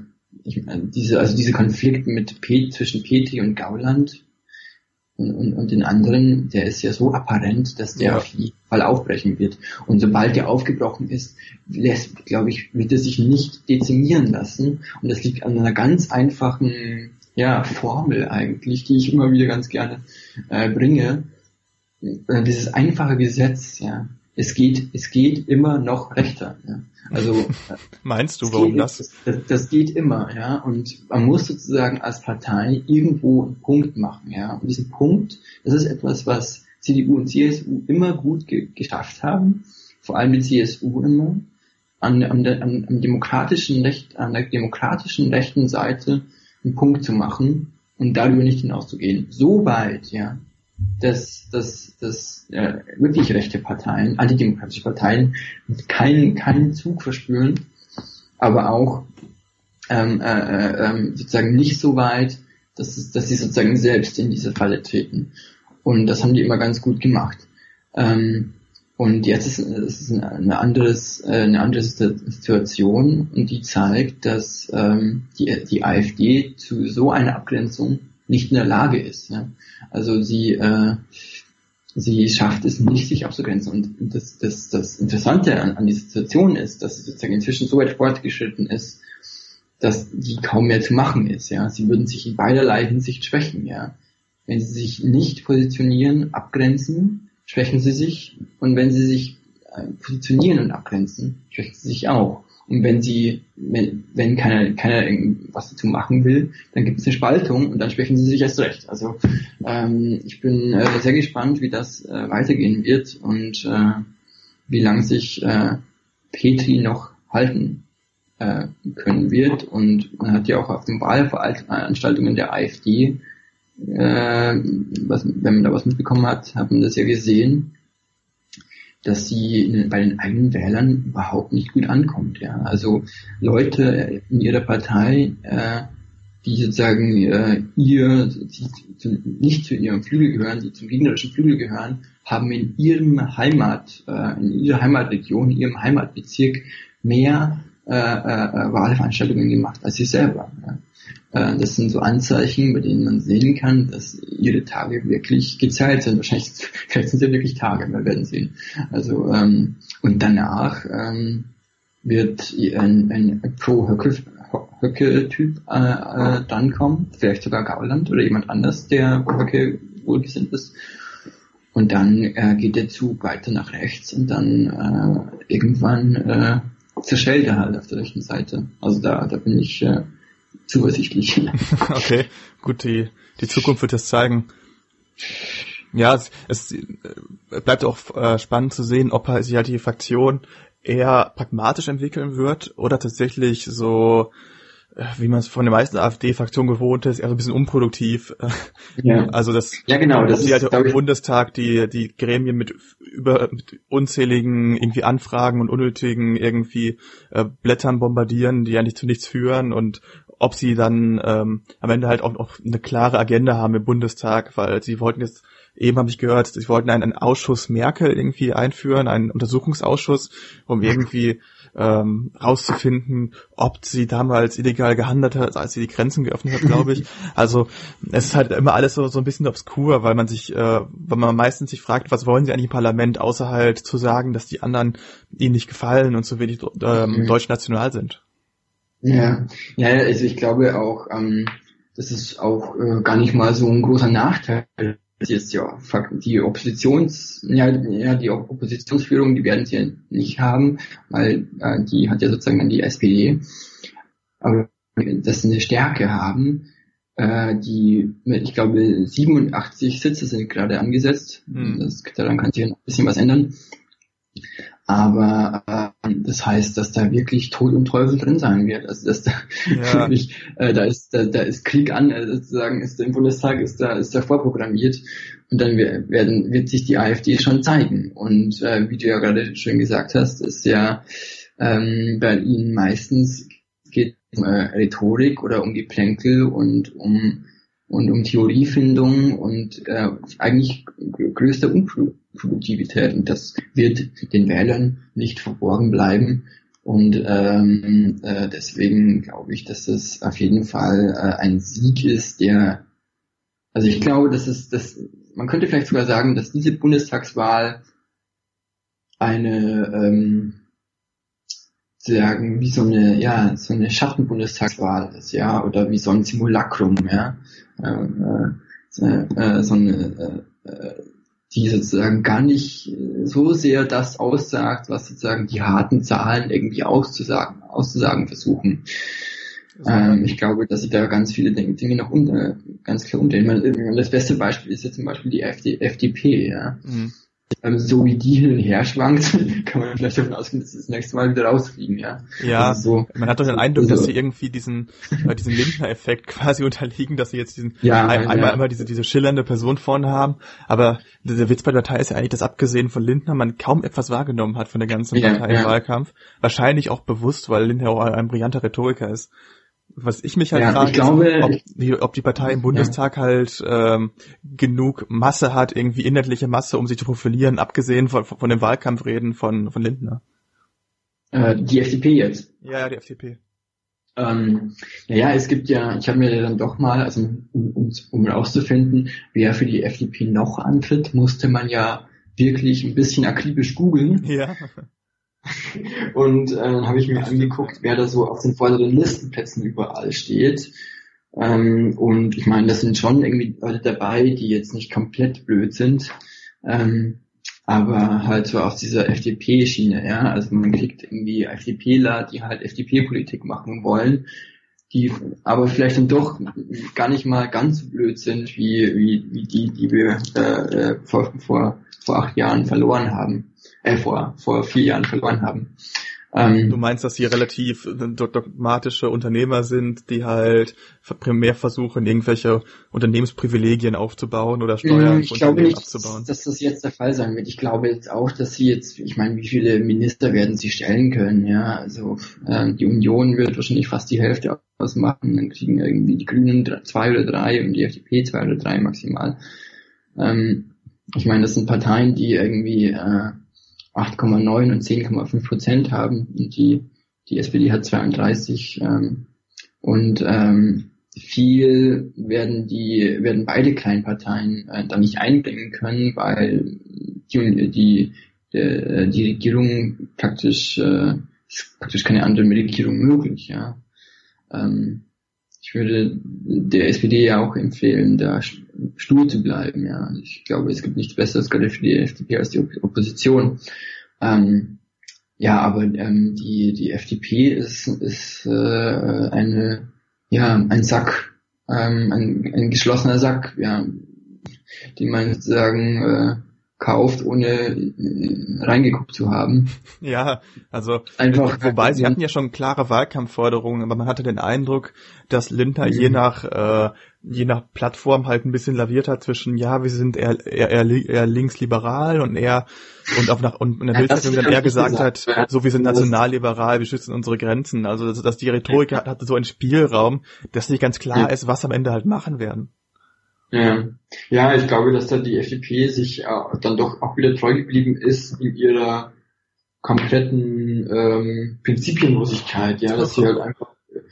dieser Konflikt zwischen Petri und Gauland und den anderen, der ist ja so apparent, dass der auf jeden Fall aufbrechen wird. Und sobald der aufgebrochen ist, wird er sich nicht dezimieren lassen. Und das liegt an einer ganz einfachen Formel eigentlich, die ich immer wieder ganz gerne bringe. Dieses einfache Gesetz, es geht immer noch rechter. Ja. Also meinst du, warum das? Das geht immer, ja. Und man muss sozusagen als Partei irgendwo einen Punkt machen, ja. Und diesen Punkt, das ist etwas, was CDU und CSU immer gut geschafft haben, vor allem die CSU immer, an der demokratischen rechten Seite einen Punkt zu machen und darüber nicht hinauszugehen. So weit, dass wirklich rechte Parteien, antidemokratische Parteien keinen Zug verspüren, aber auch sozusagen nicht so weit, dass sie sozusagen selbst in diese Falle treten. Und das haben die immer ganz gut gemacht. Und jetzt ist es eine andere Situation, und die zeigt, dass die AfD zu so einer Abgrenzung nicht in der Lage ist. Ja. Also sie schafft es nicht, sich abzugrenzen. Und das Interessante an dieser Situation ist, dass sie sozusagen inzwischen so weit fortgeschritten ist, dass die kaum mehr zu machen ist. Ja. Sie würden sich in beiderlei Hinsicht schwächen. Ja. Wenn sie sich nicht positionieren, abgrenzen, schwächen sie sich. Und wenn sie sich positionieren und abgrenzen, schwächen sie sich auch. Und wenn keiner was dazu machen will, dann gibt es eine Spaltung und dann schwächen sie sich erst recht. Also ich bin sehr gespannt, wie das weitergehen wird und wie lange sich Petri noch halten können wird. Und man hat ja auch auf den Wahlveranstaltungen der AfD, wenn man da was mitbekommen hat man das ja gesehen, dass sie bei den eigenen Wählern überhaupt nicht gut ankommt. Ja. Also Leute in ihrer Partei, die sozusagen nicht zu ihrem Flügel gehören, die zum gegnerischen Flügel gehören, haben in ihrer Heimatregion, in ihrem Heimatbezirk mehr Wahlveranstaltungen gemacht als sie selber. Ja. Das sind so Anzeichen, bei denen man sehen kann, dass ihre Tage wirklich gezählt sind. Vielleicht sind es ja wirklich Tage, wir werden sehen. Also und danach wird ein Pro-Höcke-Typ dann kommen, vielleicht sogar Gauland oder jemand anders, der Höcke wohlgesinnt ist. Und dann geht der Zug weiter nach rechts und dann irgendwann zerschellt er halt auf der rechten Seite. Also da bin ich zuversichtlich. Okay, gut, die Zukunft wird das zeigen. Ja, es bleibt auch spannend zu sehen, ob sich halt die Fraktion eher pragmatisch entwickeln wird oder tatsächlich so, wie man es von den meisten AfD-Fraktionen gewohnt ist, eher so ein bisschen unproduktiv. Ja. Also das ist halt im Bundestag die Gremien mit unzähligen irgendwie Anfragen und unnötigen irgendwie Blättern bombardieren, die eigentlich zu nichts führen, und ob sie dann am Ende halt auch noch eine klare Agenda haben im Bundestag, weil sie wollten jetzt, eben habe ich gehört, sie wollten einen Ausschuss Merkel irgendwie einführen, einen Untersuchungsausschuss, um irgendwie rauszufinden, ob sie damals illegal gehandelt hat, als sie die Grenzen geöffnet hat, glaube ich. Also es ist halt immer alles so ein bisschen obskur, weil man meistens sich fragt, was wollen sie eigentlich im Parlament, außer halt zu sagen, dass die anderen ihnen nicht gefallen und zu wenig deutsch-national sind. Ja, also ich glaube auch, das ist auch gar nicht mal so ein großer Nachteil. Jetzt die Oppositionsführung, die werden sie ja nicht haben, weil die hat ja sozusagen dann die SPD. Aber dass sie eine Stärke haben, ich glaube 87 Sitze sind gerade angesetzt. Daran kann sich ein bisschen was ändern. Aber das heißt, dass da wirklich Tod und Teufel drin sein wird. Also dass da wirklich, da ist Krieg an, sozusagen ist im Bundestag ist da vorprogrammiert und dann wird sich die AfD schon zeigen. Und wie du ja gerade schon gesagt hast, ist ja bei ihnen meistens geht es um Rhetorik oder um Geplänkel und um Theoriefindung und eigentlich größte Unproduktivität. Und das wird den Wählern nicht verborgen bleiben. Und deswegen glaube ich, dass es auf jeden Fall ein Sieg ist, also ich glaube, man könnte vielleicht sogar sagen, dass diese Bundestagswahl eine wie so eine Schattenbundestagswahl ist, ja, oder wie so ein Simulacrum, ja, die sozusagen gar nicht so sehr das aussagt, was sozusagen die harten Zahlen irgendwie auszusagen versuchen. Ich glaube, dass sie da ganz viele Dinge noch ganz klar umdrehen. Das beste Beispiel ist jetzt zum Beispiel die FDP, ja. So wie die hin und her schwankt, kann man vielleicht davon ausgehen, dass sie das nächste Mal wieder rausfliegen, ja. Ja, also man hat doch den Eindruck, dass sie irgendwie diesen Lindner-Effekt quasi unterliegen, dass sie jetzt einmal diese schillernde Person vorne haben, aber der Witz bei der Partei ist ja eigentlich, dass abgesehen von Lindner man kaum etwas wahrgenommen hat von der ganzen Partei im Wahlkampf. Wahrscheinlich auch bewusst, weil Lindner auch ein brillanter Rhetoriker ist. Was ich mich halt frage, ob die Partei im Bundestag halt genug Masse hat, irgendwie inhaltliche Masse, um sich zu profilieren, abgesehen von den Wahlkampfreden von Lindner. Die FDP jetzt? Ja, die FDP. Es gibt ja, ich habe mir dann doch mal, also um rauszufinden, wer für die FDP noch antritt, musste man ja wirklich ein bisschen akribisch googeln. Ja. Und dann habe ich mir angeguckt, wer da so auf den vorderen Listenplätzen überall steht. Und ich meine, das sind schon irgendwie Leute dabei, die jetzt nicht komplett blöd sind, aber halt so auf dieser FDP-Schiene, ja. Also man kriegt irgendwie FDPler, die halt FDP-Politik machen wollen, die aber vielleicht dann doch gar nicht mal ganz so blöd sind wie die wir vor 8 Jahren verloren haben. Vor 4 Jahren verloren haben. Du meinst, dass sie relativ dogmatische Unternehmer sind, die halt primär versuchen, irgendwelche Unternehmensprivilegien aufzubauen oder Steuern für Unternehmen abzubauen? Ich glaube nicht, dass das jetzt der Fall sein wird. Ich glaube jetzt auch, dass ich meine, wie viele Minister werden sie stellen können, ja? Also die Union wird wahrscheinlich fast die Hälfte ausmachen, dann kriegen irgendwie die Grünen 2 oder 3 und die FDP 2 oder 3 maximal. Ich meine, das sind Parteien, die irgendwie 8,9 und 10,5% haben und die SPD hat 32 viel werden beide kleinen Parteien da nicht einbringen können, weil die Regierung praktisch keine andere Regierung möglich, ja. Ich würde der SPD ja auch empfehlen, da stur zu bleiben, ja. Ich glaube, es gibt nichts Besseres gerade für die FDP als die Opposition. Aber die FDP ist ein Sack, ein geschlossener Sack, ja, den man sozusagen kauft, ohne reingeguckt zu haben. Ja, also einfach. Wobei sie hatten ja schon klare Wahlkampfforderungen, aber man hatte den Eindruck, dass Lindner je nach Plattform halt ein bisschen laviert hat zwischen wir sind eher linksliberal und in der Bildzeitung dann eher gesagt hat, so wir sind nationalliberal, wir schützen unsere Grenzen. Also dass die Rhetorik hatte so einen Spielraum, dass nicht ganz klar ist, was am Ende halt machen werden. Ja, ich glaube, dass da die FDP sich dann doch auch wieder treu geblieben ist in ihrer kompletten Prinzipienlosigkeit, ja, dass sie halt einfach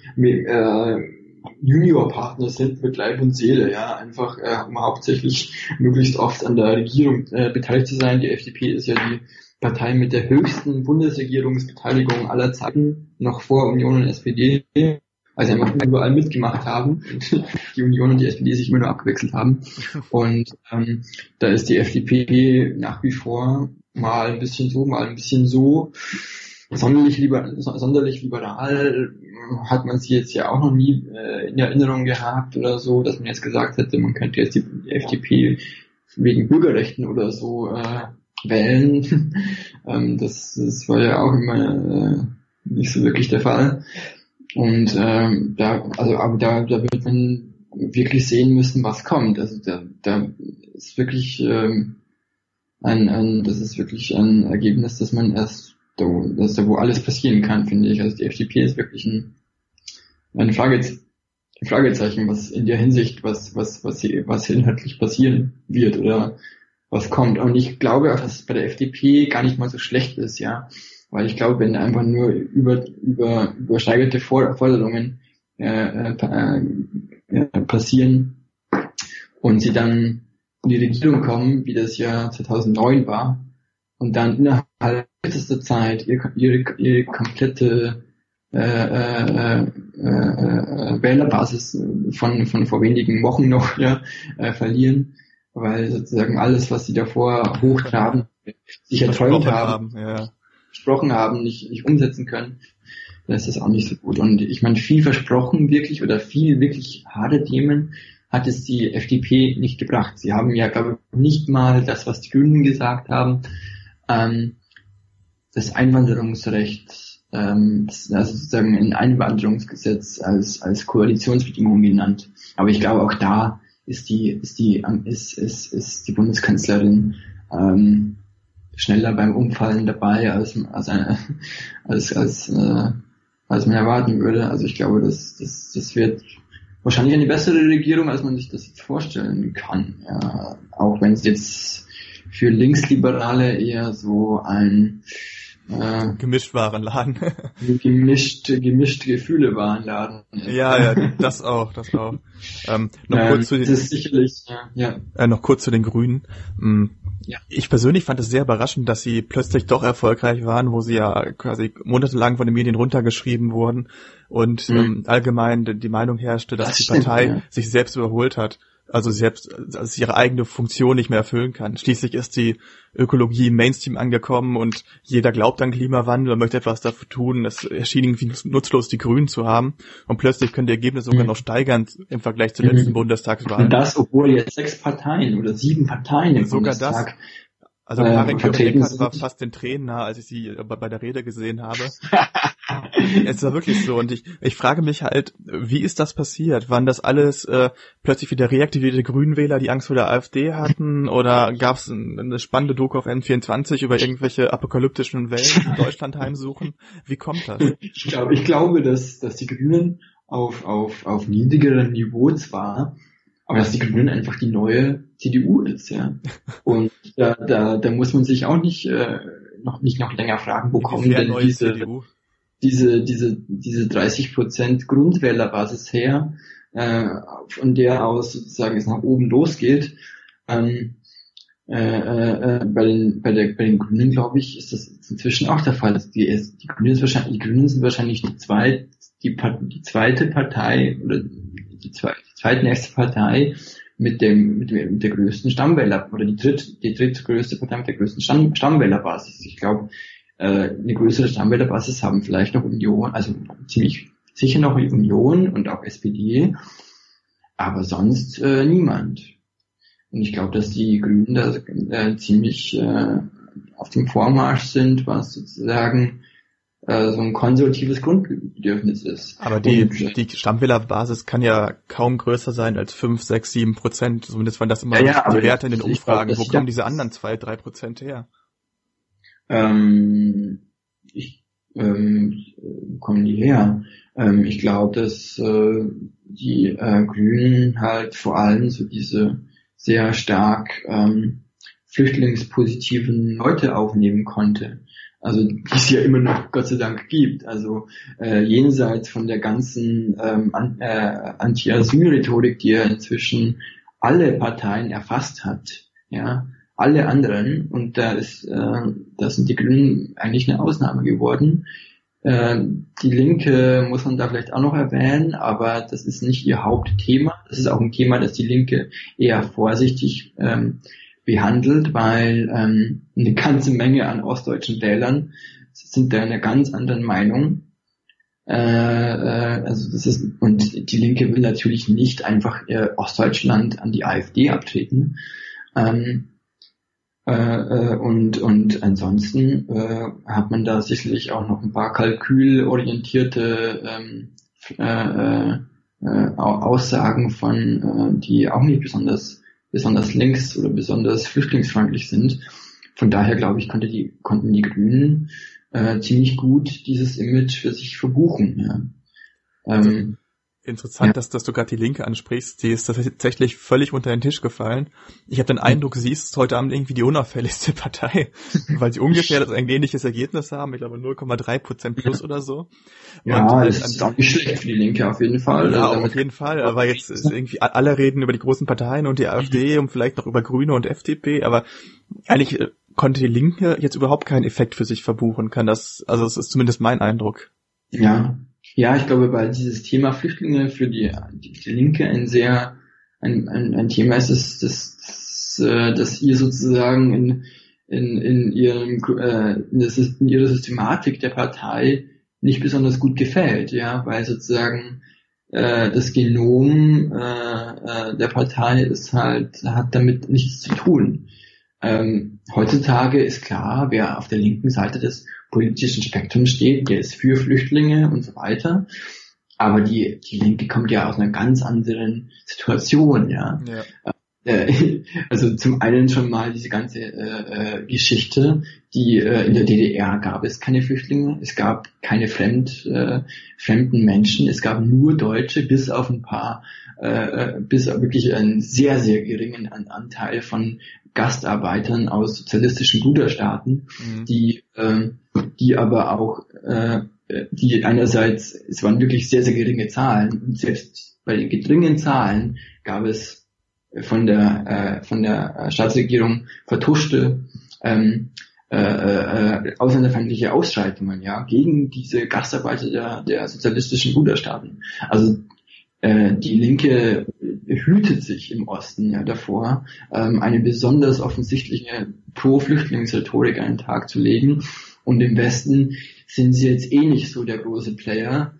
Juniorpartner sind mit Leib und Seele, ja, einfach um hauptsächlich möglichst oft an der Regierung beteiligt zu sein. Die FDP ist ja die Partei mit der höchsten Bundesregierungsbeteiligung aller Zeiten, noch vor Union und SPD, also einfach überall mitgemacht haben und die Union und die SPD sich immer nur abgewechselt haben. Und da ist die FDP nach wie vor mal ein bisschen so, mal ein bisschen so. Sonderlich liberal hat man sie jetzt ja auch noch nie in Erinnerung gehabt oder so, dass man jetzt gesagt hätte, man könnte jetzt die FDP wegen Bürgerrechten oder so wählen. Das war ja auch immer nicht so wirklich der Fall. Und da wird man wirklich sehen müssen, was kommt. Also da ist wirklich das ist wirklich ein Ergebnis, dass man erst dass da wo alles passieren kann, finde ich. Also die FDP ist wirklich ein Fragezeichen, was in der Hinsicht, was inhaltlich passieren wird oder was kommt. Und ich glaube auch, dass es bei der FDP gar nicht mal so schlecht ist, ja. Weil ich glaube, wenn einfach nur übersteigerte Forderungen passieren und sie dann in die Regierung kommen, wie das ja 2009 war, und dann innerhalb kürzester Zeit ihre komplette Wählerbasis von vor wenigen Wochen noch verlieren, weil sozusagen alles, was sie davor hochtraben, sich erträumt haben, versprochen haben, nicht umsetzen können, dann ist das auch nicht so gut. Und ich meine, viel versprochen wirklich oder viel wirklich harte Themen hat es die FDP nicht gebracht. Sie haben ja, glaube ich, nicht mal das, was die Grünen gesagt haben, das Einwanderungsrecht, also sozusagen ein Einwanderungsgesetz als Koalitionsbedingung genannt. Aber ich glaube, auch da ist die Bundeskanzlerin schneller beim Umfallen dabei, als man erwarten würde. Also ich glaube, das wird wahrscheinlich eine bessere Regierung, als man sich das jetzt vorstellen kann. Ja, auch wenn es jetzt für Linksliberale eher so ein Gemischtwarenladen. gemischte Gefühle-Warenladen. Ja, das auch. Kurz zu den, das ist sicherlich, noch kurz zu den Grünen. Ja. Ich persönlich fand es sehr überraschend, dass sie plötzlich doch erfolgreich waren, wo sie ja quasi monatelang von den Medien runtergeschrieben wurden und allgemein die Meinung herrschte, dass die Partei sich selbst überholt hat. Also ihre eigene Funktion nicht mehr erfüllen kann. Schließlich ist die Ökologie im Mainstream angekommen und jeder glaubt an Klimawandel und möchte etwas dafür tun. Es erschien irgendwie nutzlos, die Grünen zu haben. Und plötzlich können die Ergebnisse sogar noch steigern im Vergleich zur letzten Bundestagswahl. Und das, obwohl jetzt 6 Parteien oder 7 Parteien im sogar Bundestag das. Also Karin vertreten Kerik war fast den Tränen nahe, als ich sie bei der Rede gesehen habe. Es war wirklich so. Und ich frage mich halt, wie ist das passiert? Waren das alles plötzlich wieder reaktivierte Grünwähler, die Angst vor der AfD hatten? Oder gab es eine spannende Doku auf N24 über irgendwelche apokalyptischen Wellen, die Deutschland heimsuchen? Wie kommt das? Ich glaube, dass die Grünen auf niedrigerem Niveau zwar, aber dass die Grünen einfach die neue CDU ist, ja. Und da muss man sich auch nicht noch länger fragen, wo kommen denn diese 30% Grundwählerbasis her, von der aus sozusagen es nach oben losgeht. Bei den Grünen, glaube ich, ist das inzwischen auch der Fall. Die Grünen sind wahrscheinlich die zweite Partei oder die zweitnächste Partei mit der größten Stammwähler oder die drittgrößte Partei mit der größten Stammwählerbasis. Ich glaube, eine größere Stammwählerbasis haben vielleicht noch Union, also ziemlich sicher noch Union und auch SPD, aber sonst niemand. Und ich glaube, dass die Grünen da ziemlich auf dem Vormarsch sind, was sozusagen so ein konservatives Grundbedürfnis ist. Aber die Stammwählerbasis kann ja kaum größer sein als 5, 6, 7%. Zumindest waren das immer die Werte in den Umfragen. Wo kommen diese anderen 2, 3% her? Kommen die her? Ich glaube, dass die Grünen halt vor allem so diese sehr stark flüchtlingspositiven Leute aufnehmen konnte. Also die es ja immer noch Gott sei Dank gibt. Also jenseits von der ganzen Anti-Asyl-Rhetorik, die ja inzwischen alle Parteien erfasst hat, ja, alle anderen, und da sind die Grünen eigentlich eine Ausnahme geworden. Die Linke muss man da vielleicht auch noch erwähnen, aber das ist nicht ihr Hauptthema. Das ist auch ein Thema, das die Linke eher vorsichtig behandelt, weil eine ganze Menge an ostdeutschen Wählern sind da einer ganz anderen Meinung. Und die Linke will natürlich nicht einfach Ostdeutschland an die AfD abtreten. Und ansonsten hat man da sicherlich auch noch ein paar kalkülorientierte Aussagen von, die auch nicht besonders links oder besonders flüchtlingsfreundlich sind. Von daher, glaube ich, konnten die Grünen ziemlich gut dieses Image für sich verbuchen. Ja. Interessant, dass du gerade die Linke ansprichst. Die ist tatsächlich völlig unter den Tisch gefallen. Ich habe den Eindruck, sie ist heute Abend irgendwie die unauffälligste Partei, weil sie ungefähr ein ähnliches Ergebnis haben. Ich glaube 0,3% plus oder so. Ja, das ist auch nicht schlecht für die Linke auf jeden Fall. Ja, auf jeden Fall. Aber jetzt ist irgendwie alle reden über die großen Parteien und die AfD und vielleicht noch über Grüne und FDP. Aber eigentlich konnte die Linke jetzt überhaupt keinen Effekt für sich verbuchen. Es ist zumindest mein Eindruck. Ja, ich glaube, weil dieses Thema Flüchtlinge für die Linke ein Thema ist, das ihr sozusagen in ihrer Systematik der Partei nicht besonders gut gefällt, ja, weil sozusagen das Genom der Partei hat damit nichts zu tun. Heutzutage ist klar, wer auf der linken Seite des politischen Spektrums steht, der ist für Flüchtlinge und so weiter. Aber die Linke kommt ja aus einer ganz anderen Situation, ja. Also zum einen schon mal diese ganze Geschichte, die in der DDR gab es keine Flüchtlinge, es gab keine fremden Menschen, es gab nur Deutsche, bis auf ein paar, bis auf wirklich einen sehr, sehr geringen Anteil von Gastarbeitern aus sozialistischen Bruderstaaten, die aber auch, die einerseits, es waren wirklich sehr, sehr geringe Zahlen, und selbst bei den geringen Zahlen gab es von der Staatsregierung vertuschte ausländerfeindliche Ausschreitungen, ja, gegen diese Gastarbeiter der sozialistischen Bruderstaaten. Also die Linke hütet sich im Osten ja davor, eine besonders offensichtliche Pro-Flüchtlingsrhetorik an den Tag zu legen. Und im Westen sind sie jetzt eh nicht so der große Player.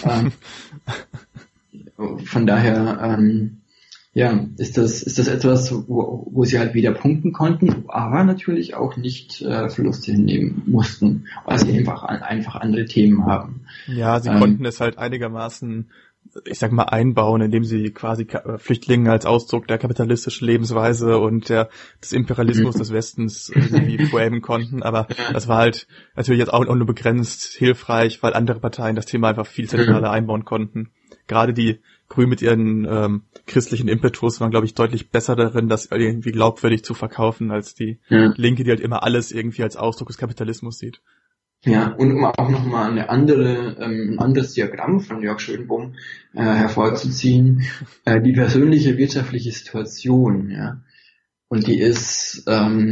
Von daher, ist das etwas, wo sie halt wieder punkten konnten, aber natürlich auch nicht Verluste hinnehmen mussten, weil sie einfach andere Themen haben. Ja, sie konnten es halt einigermaßen, ich sag mal, einbauen, indem sie quasi Flüchtlinge als Ausdruck der kapitalistischen Lebensweise und des Imperialismus des Westens irgendwie framen konnten, aber das war halt natürlich jetzt auch nur begrenzt hilfreich, weil andere Parteien das Thema einfach viel zentraler einbauen konnten. Gerade die Grünen mit ihren christlichen Impetus waren, glaube ich, deutlich besser darin, das irgendwie glaubwürdig zu verkaufen, als die Linke, die halt immer alles irgendwie als Ausdruck des Kapitalismus sieht. Ja, und um auch nochmal ein anderes Diagramm von Jörg Schönbohm hervorzuziehen, die persönliche wirtschaftliche Situation, ja. Und die ist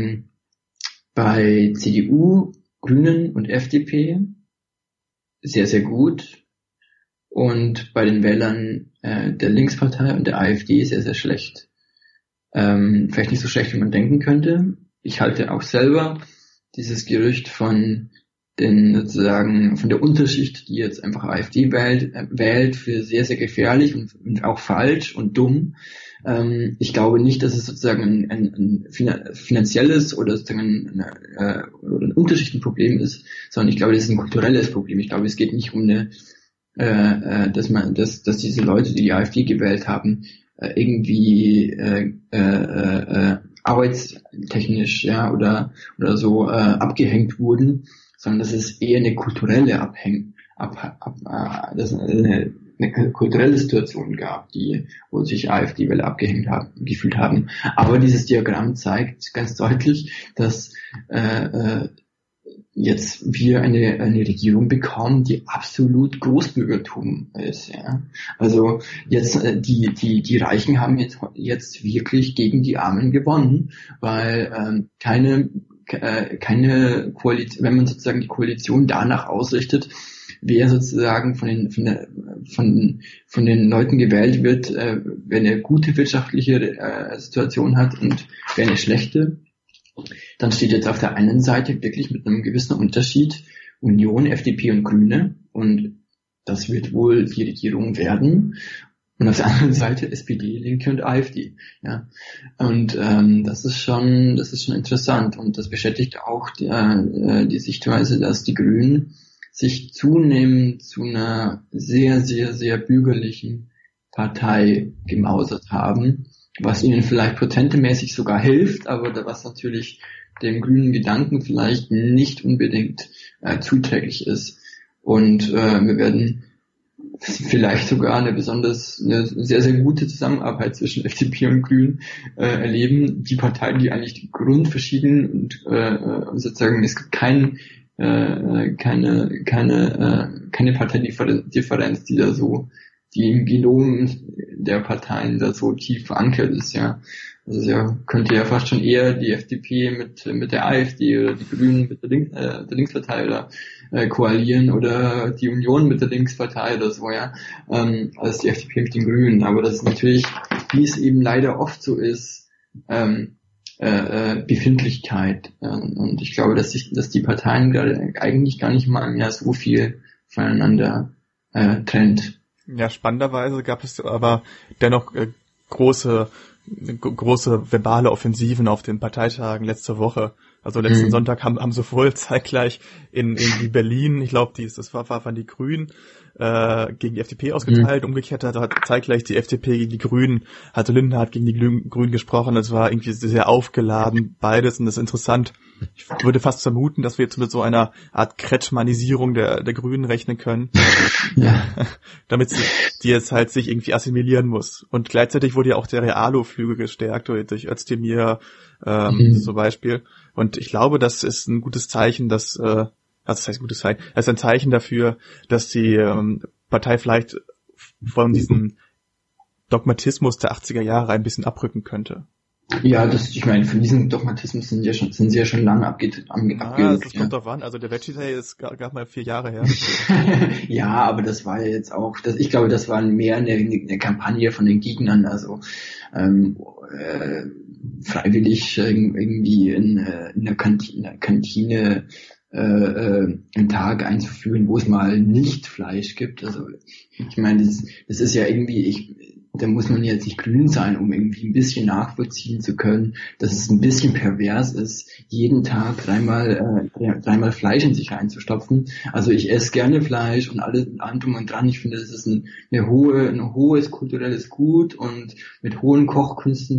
bei CDU, Grünen und FDP sehr, sehr gut. Und bei den Wählern der Linkspartei und der AfD sehr, sehr schlecht. Vielleicht nicht so schlecht, wie man denken könnte. Ich halte auch selber dieses Gerücht von der Unterschicht, die jetzt einfach AfD wählt, für sehr, sehr gefährlich und auch falsch und dumm. Ich glaube nicht, dass es sozusagen ein finanzielles oder sozusagen ein Unterschichtenproblem ist, sondern ich glaube, das ist ein kulturelles Problem. Ich glaube, es geht nicht um dass diese Leute, die AfD gewählt haben, irgendwie arbeitstechnisch, ja, oder so abgehängt wurden, sondern dass es eher eine kulturelle eine kulturelle Situation gab, wo sich AfD-Wähler gefühlt haben. Aber dieses Diagramm zeigt ganz deutlich, dass jetzt wir eine Regierung bekommen, die absolut Großbürgertum ist, ja. Also jetzt die Reichen haben jetzt wirklich gegen die Armen gewonnen, weil keine Koalition, wenn man sozusagen die Koalition danach ausrichtet, wer sozusagen von den Leuten gewählt wird, wer eine gute wirtschaftliche Situation hat und wer eine schlechte, dann steht jetzt auf der einen Seite wirklich mit einem gewissen Unterschied Union, FDP und Grüne, und das wird wohl die Regierung werden. Und auf der anderen Seite SPD, Linke und AfD. Ja. Und das ist schon interessant, und das bestätigt auch die Sichtweise, dass die Grünen sich zunehmend zu einer sehr, sehr, sehr bürgerlichen Partei gemausert haben, was ihnen vielleicht potentemäßig sogar hilft, aber was natürlich dem grünen Gedanken vielleicht nicht unbedingt zuträglich ist. Und wir werden vielleicht sogar eine sehr, sehr gute Zusammenarbeit zwischen FDP und Grünen erleben. Die Parteien, die eigentlich grundverschieden und sozusagen, es gibt keine Parteidifferenz, die da so, die im Genom der Parteien da so tief verankert ist, ja. Also ja, könnte ja fast schon eher die FDP mit der AfD oder die Grünen mit der Linkspartei oder koalieren, oder die Union mit der Linkspartei oder so, ja, als die FDP mit den Grünen. Aber das ist natürlich, wie es eben leider oft so ist, Befindlichkeit. Und ich glaube, dass die Parteien gerade eigentlich gar nicht mal mehr so viel voneinander trennt. Ja, spannenderweise gab es aber dennoch große verbale Offensiven auf den Parteitagen letzte Woche. Also letzten Sonntag haben sowohl zeitgleich in Berlin, ich glaube, das waren die Grünen, gegen die FDP ausgeteilt. Umgekehrt hat zeitgleich die FDP gegen die Grünen, hatte Lindenhardt gegen die Grünen gesprochen. Das war irgendwie sehr aufgeladen, beides, und das ist interessant. Ich würde fast vermuten, dass wir jetzt mit so einer Art Kretschmannisierung der Grünen rechnen können, ja. damit die jetzt halt sich irgendwie assimilieren muss. Und gleichzeitig wurde ja auch der Realo-Flügel gestärkt durch Özdemir zum Beispiel. Und ich glaube, das ist ein gutes Zeichen, das heißt gutes Zeichen, das ist ein Zeichen dafür, dass die Partei vielleicht von diesem Dogmatismus der 80er Jahre ein bisschen abrücken könnte. Ja, ich meine, von diesem Dogmatismus sind sie ja schon lange abgerückt. Das kommt drauf an. Also der Veggie Day ist gar mal 4 Jahre her. Ja, aber das war ja jetzt auch, ich glaube, das war mehr eine Kampagne von den Gegnern, also freiwillig irgendwie in der Kantine einen Tag einzuführen, wo es mal nicht Fleisch gibt. Also ich meine, das ist ja irgendwie, da muss man jetzt nicht grün sein, um irgendwie ein bisschen nachvollziehen zu können, dass es ein bisschen pervers ist, jeden Tag dreimal Fleisch in sich einzustopfen. Also ich esse gerne Fleisch und alles drum und dran. Ich finde, das ist ein hohes kulturelles Gut und mit hohen Kochkünsten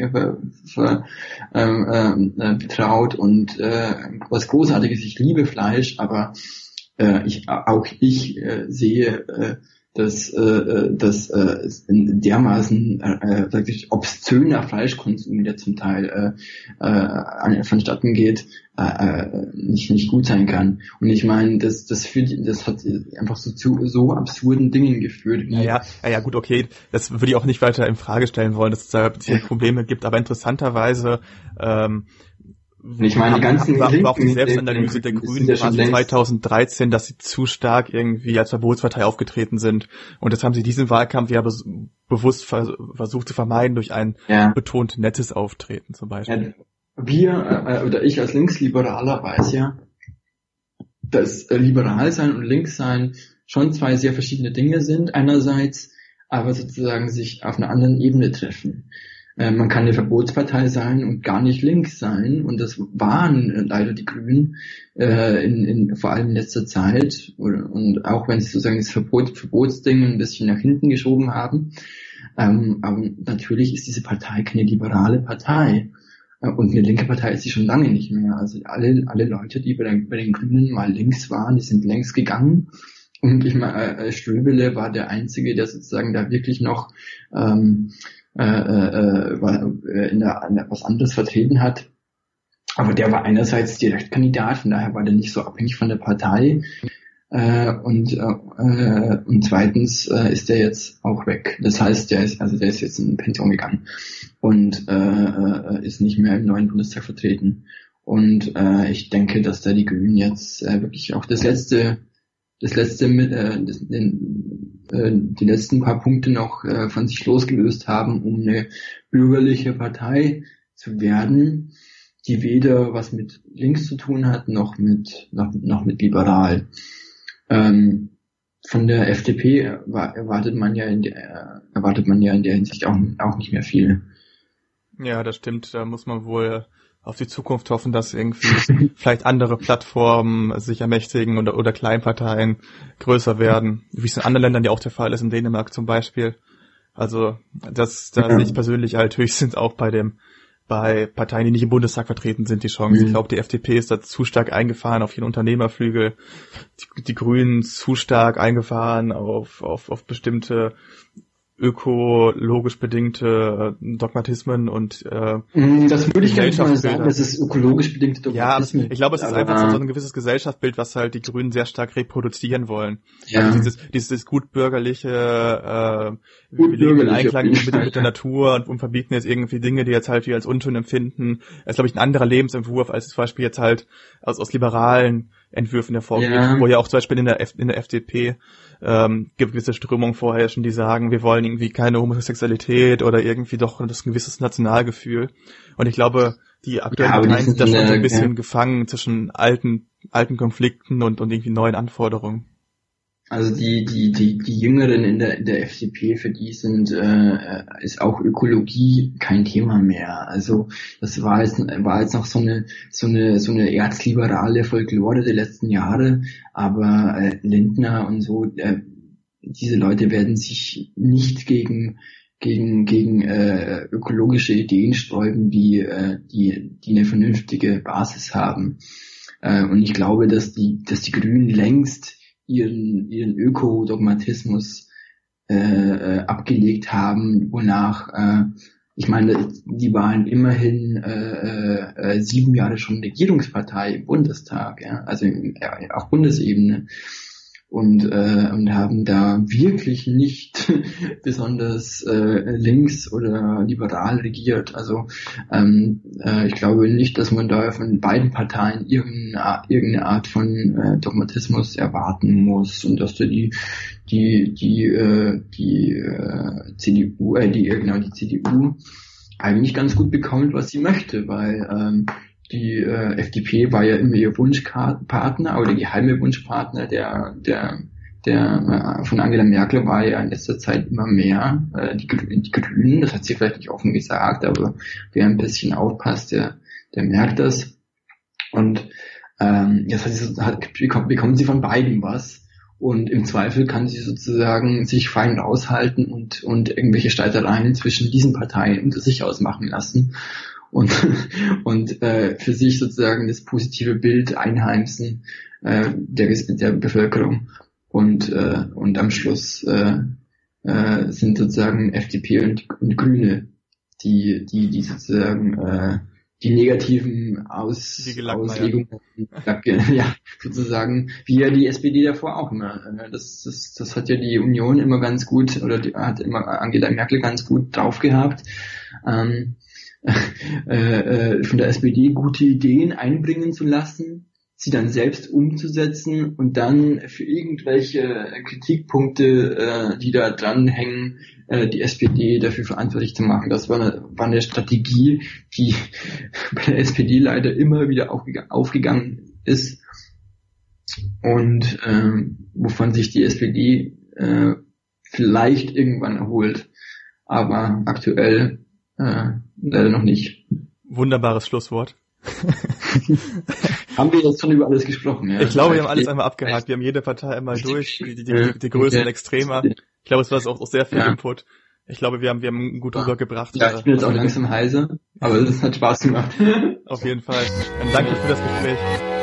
betraut und was Großartiges. Ich liebe Fleisch, aber ich sehe dass ein dermaßen obszöner Fleischkonsum, der zum Teil vonstatten geht, nicht gut sein kann. Und ich meine, das hat einfach so absurden Dingen geführt. Ja, gut, okay, das würde ich auch nicht weiter in Frage stellen wollen, dass es da Probleme gibt, aber interessanterweise ich meine, die ganzen war auch die Selbstanalyse der Grünen war 2013, dass sie zu stark irgendwie als Verbotspartei aufgetreten sind. Und das haben sie diesen Wahlkampf ja bewusst versucht zu vermeiden durch ein betont nettes Auftreten zum Beispiel. Ja, oder ich als Linksliberaler weiß ja, dass liberal sein und links sein schon zwei sehr verschiedene Dinge sind. Einerseits aber sozusagen sich auf einer anderen Ebene treffen. Man kann eine Verbotspartei sein und gar nicht links sein, und das waren leider die Grünen vor allem in letzter Zeit, und auch wenn sie sozusagen das Verbotsding ein bisschen nach hinten geschoben haben, aber natürlich ist diese Partei keine liberale Partei, und eine linke Partei ist sie schon lange nicht mehr. Also alle Leute, die bei den Grünen mal links waren, die sind längst gegangen. Und ich meine, Ströbele war der Einzige, der sozusagen da wirklich noch was anderes vertreten hat. Aber der war einerseits Direktkandidat, von daher war der nicht so abhängig von der Partei. Und zweitens ist der jetzt auch weg. Das heißt, der ist jetzt in Pension gegangen und ist nicht mehr im neuen Bundestag vertreten. Und ich denke, dass da die Grünen jetzt wirklich auch die letzten paar Punkte noch von sich losgelöst haben, um eine bürgerliche Partei zu werden, die weder was mit links zu tun hat, noch mit liberal. Von der FDP erwartet man ja in der Hinsicht auch nicht mehr viel. Ja, das stimmt. Da muss man wohl auf die Zukunft hoffen, dass irgendwie vielleicht andere Plattformen sich ermächtigen oder Kleinparteien größer werden, wie es in anderen Ländern ja auch der Fall ist, in Dänemark zum Beispiel. Also da sehe ich persönlich halt höchstens auch bei Parteien, die nicht im Bundestag vertreten sind, die Chance. Ich glaube, die FDP ist da zu stark eingefahren auf ihren Unternehmerflügel, die Grünen zu stark eingefahren auf bestimmte ökologisch bedingte Dogmatismen und das würde ich gar nicht mal sagen, das ist ökologisch bedingte Dogmatismen. Ja, ich glaube, es ist einfach so ein gewisses Gesellschaftsbild, was halt die Grünen sehr stark reproduzieren wollen. Ja. Also dieses gutbürgerliche, wir leben in Einklang mit der Natur und verbieten jetzt irgendwie Dinge, die jetzt halt wir als unschön empfinden. Das ist, glaube ich, ein anderer Lebensentwurf, als zum Beispiel jetzt halt aus liberalen Entwürfen hervorgeht, wo ja auch zum Beispiel in der FDP gewisse Strömungen vorherrschen, die sagen, wir wollen irgendwie keine Homosexualität oder irgendwie doch das gewisses Nationalgefühl. Und ich glaube, die aktuellen Parteien sind da schon so ein bisschen gefangen zwischen alten Konflikten und irgendwie neuen Anforderungen. Also die Jüngeren in der FDP, für die ist auch Ökologie kein Thema mehr. Also das war jetzt noch so eine erzliberale Folklore der letzten Jahre, aber Lindner und so, diese Leute werden sich nicht gegen ökologische Ideen sträuben, die eine vernünftige Basis haben. Und ich glaube, dass die Grünen längst ihren Ökodogmatismus abgelegt haben, wonach ich meine, die waren immerhin 7 Jahre schon Regierungspartei im Bundestag, ja, also auf Bundesebene und haben da wirklich nicht besonders links oder liberal regiert. Also ich glaube nicht, dass man da von beiden Parteien irgendeine Art von Dogmatismus erwarten muss und dass da die CDU eigentlich ganz gut bekommt, was sie möchte, weil die FDP war ja immer ihr Wunschpartner oder geheime Wunschpartner der von Angela Merkel war ja in letzter Zeit immer mehr die Grünen. Das hat sie vielleicht nicht offen gesagt, aber wer ein bisschen aufpasst, der merkt das. Und jetzt bekommt sie von beiden was. Und im Zweifel kann sie sozusagen sich fein raushalten und irgendwelche Streitereien zwischen diesen Parteien unter sich ausmachen lassen. Und für sich sozusagen das positive Bild einheimsen der Bevölkerung und am Schluss sind sozusagen FDP und Grüne die sozusagen die negativen Auslegungen sozusagen wie ja die SPD davor auch immer. Das hat ja die Union immer ganz gut oder hat immer Angela Merkel ganz gut drauf gehabt. Von der SPD gute Ideen einbringen zu lassen, sie dann selbst umzusetzen und dann für irgendwelche Kritikpunkte, die da dranhängen, die SPD dafür verantwortlich zu machen. Das war eine Strategie, die bei der SPD leider immer wieder aufgegangen ist und wovon sich die SPD vielleicht irgendwann erholt, aber aktuell leider noch nicht. Wunderbares Schlusswort. Haben wir jetzt schon über alles gesprochen? Ja? Ich glaube, wir haben alles einmal abgehakt. Wir haben jede Partei einmal durch, die Größen extremer. Ich glaube, es war auch sehr viel Input. Ich glaube, wir haben gut rübergebracht. Ja, ich bin jetzt auch langsam heiser, aber es hat Spaß gemacht. Auf jeden Fall. Dann danke für das Gespräch.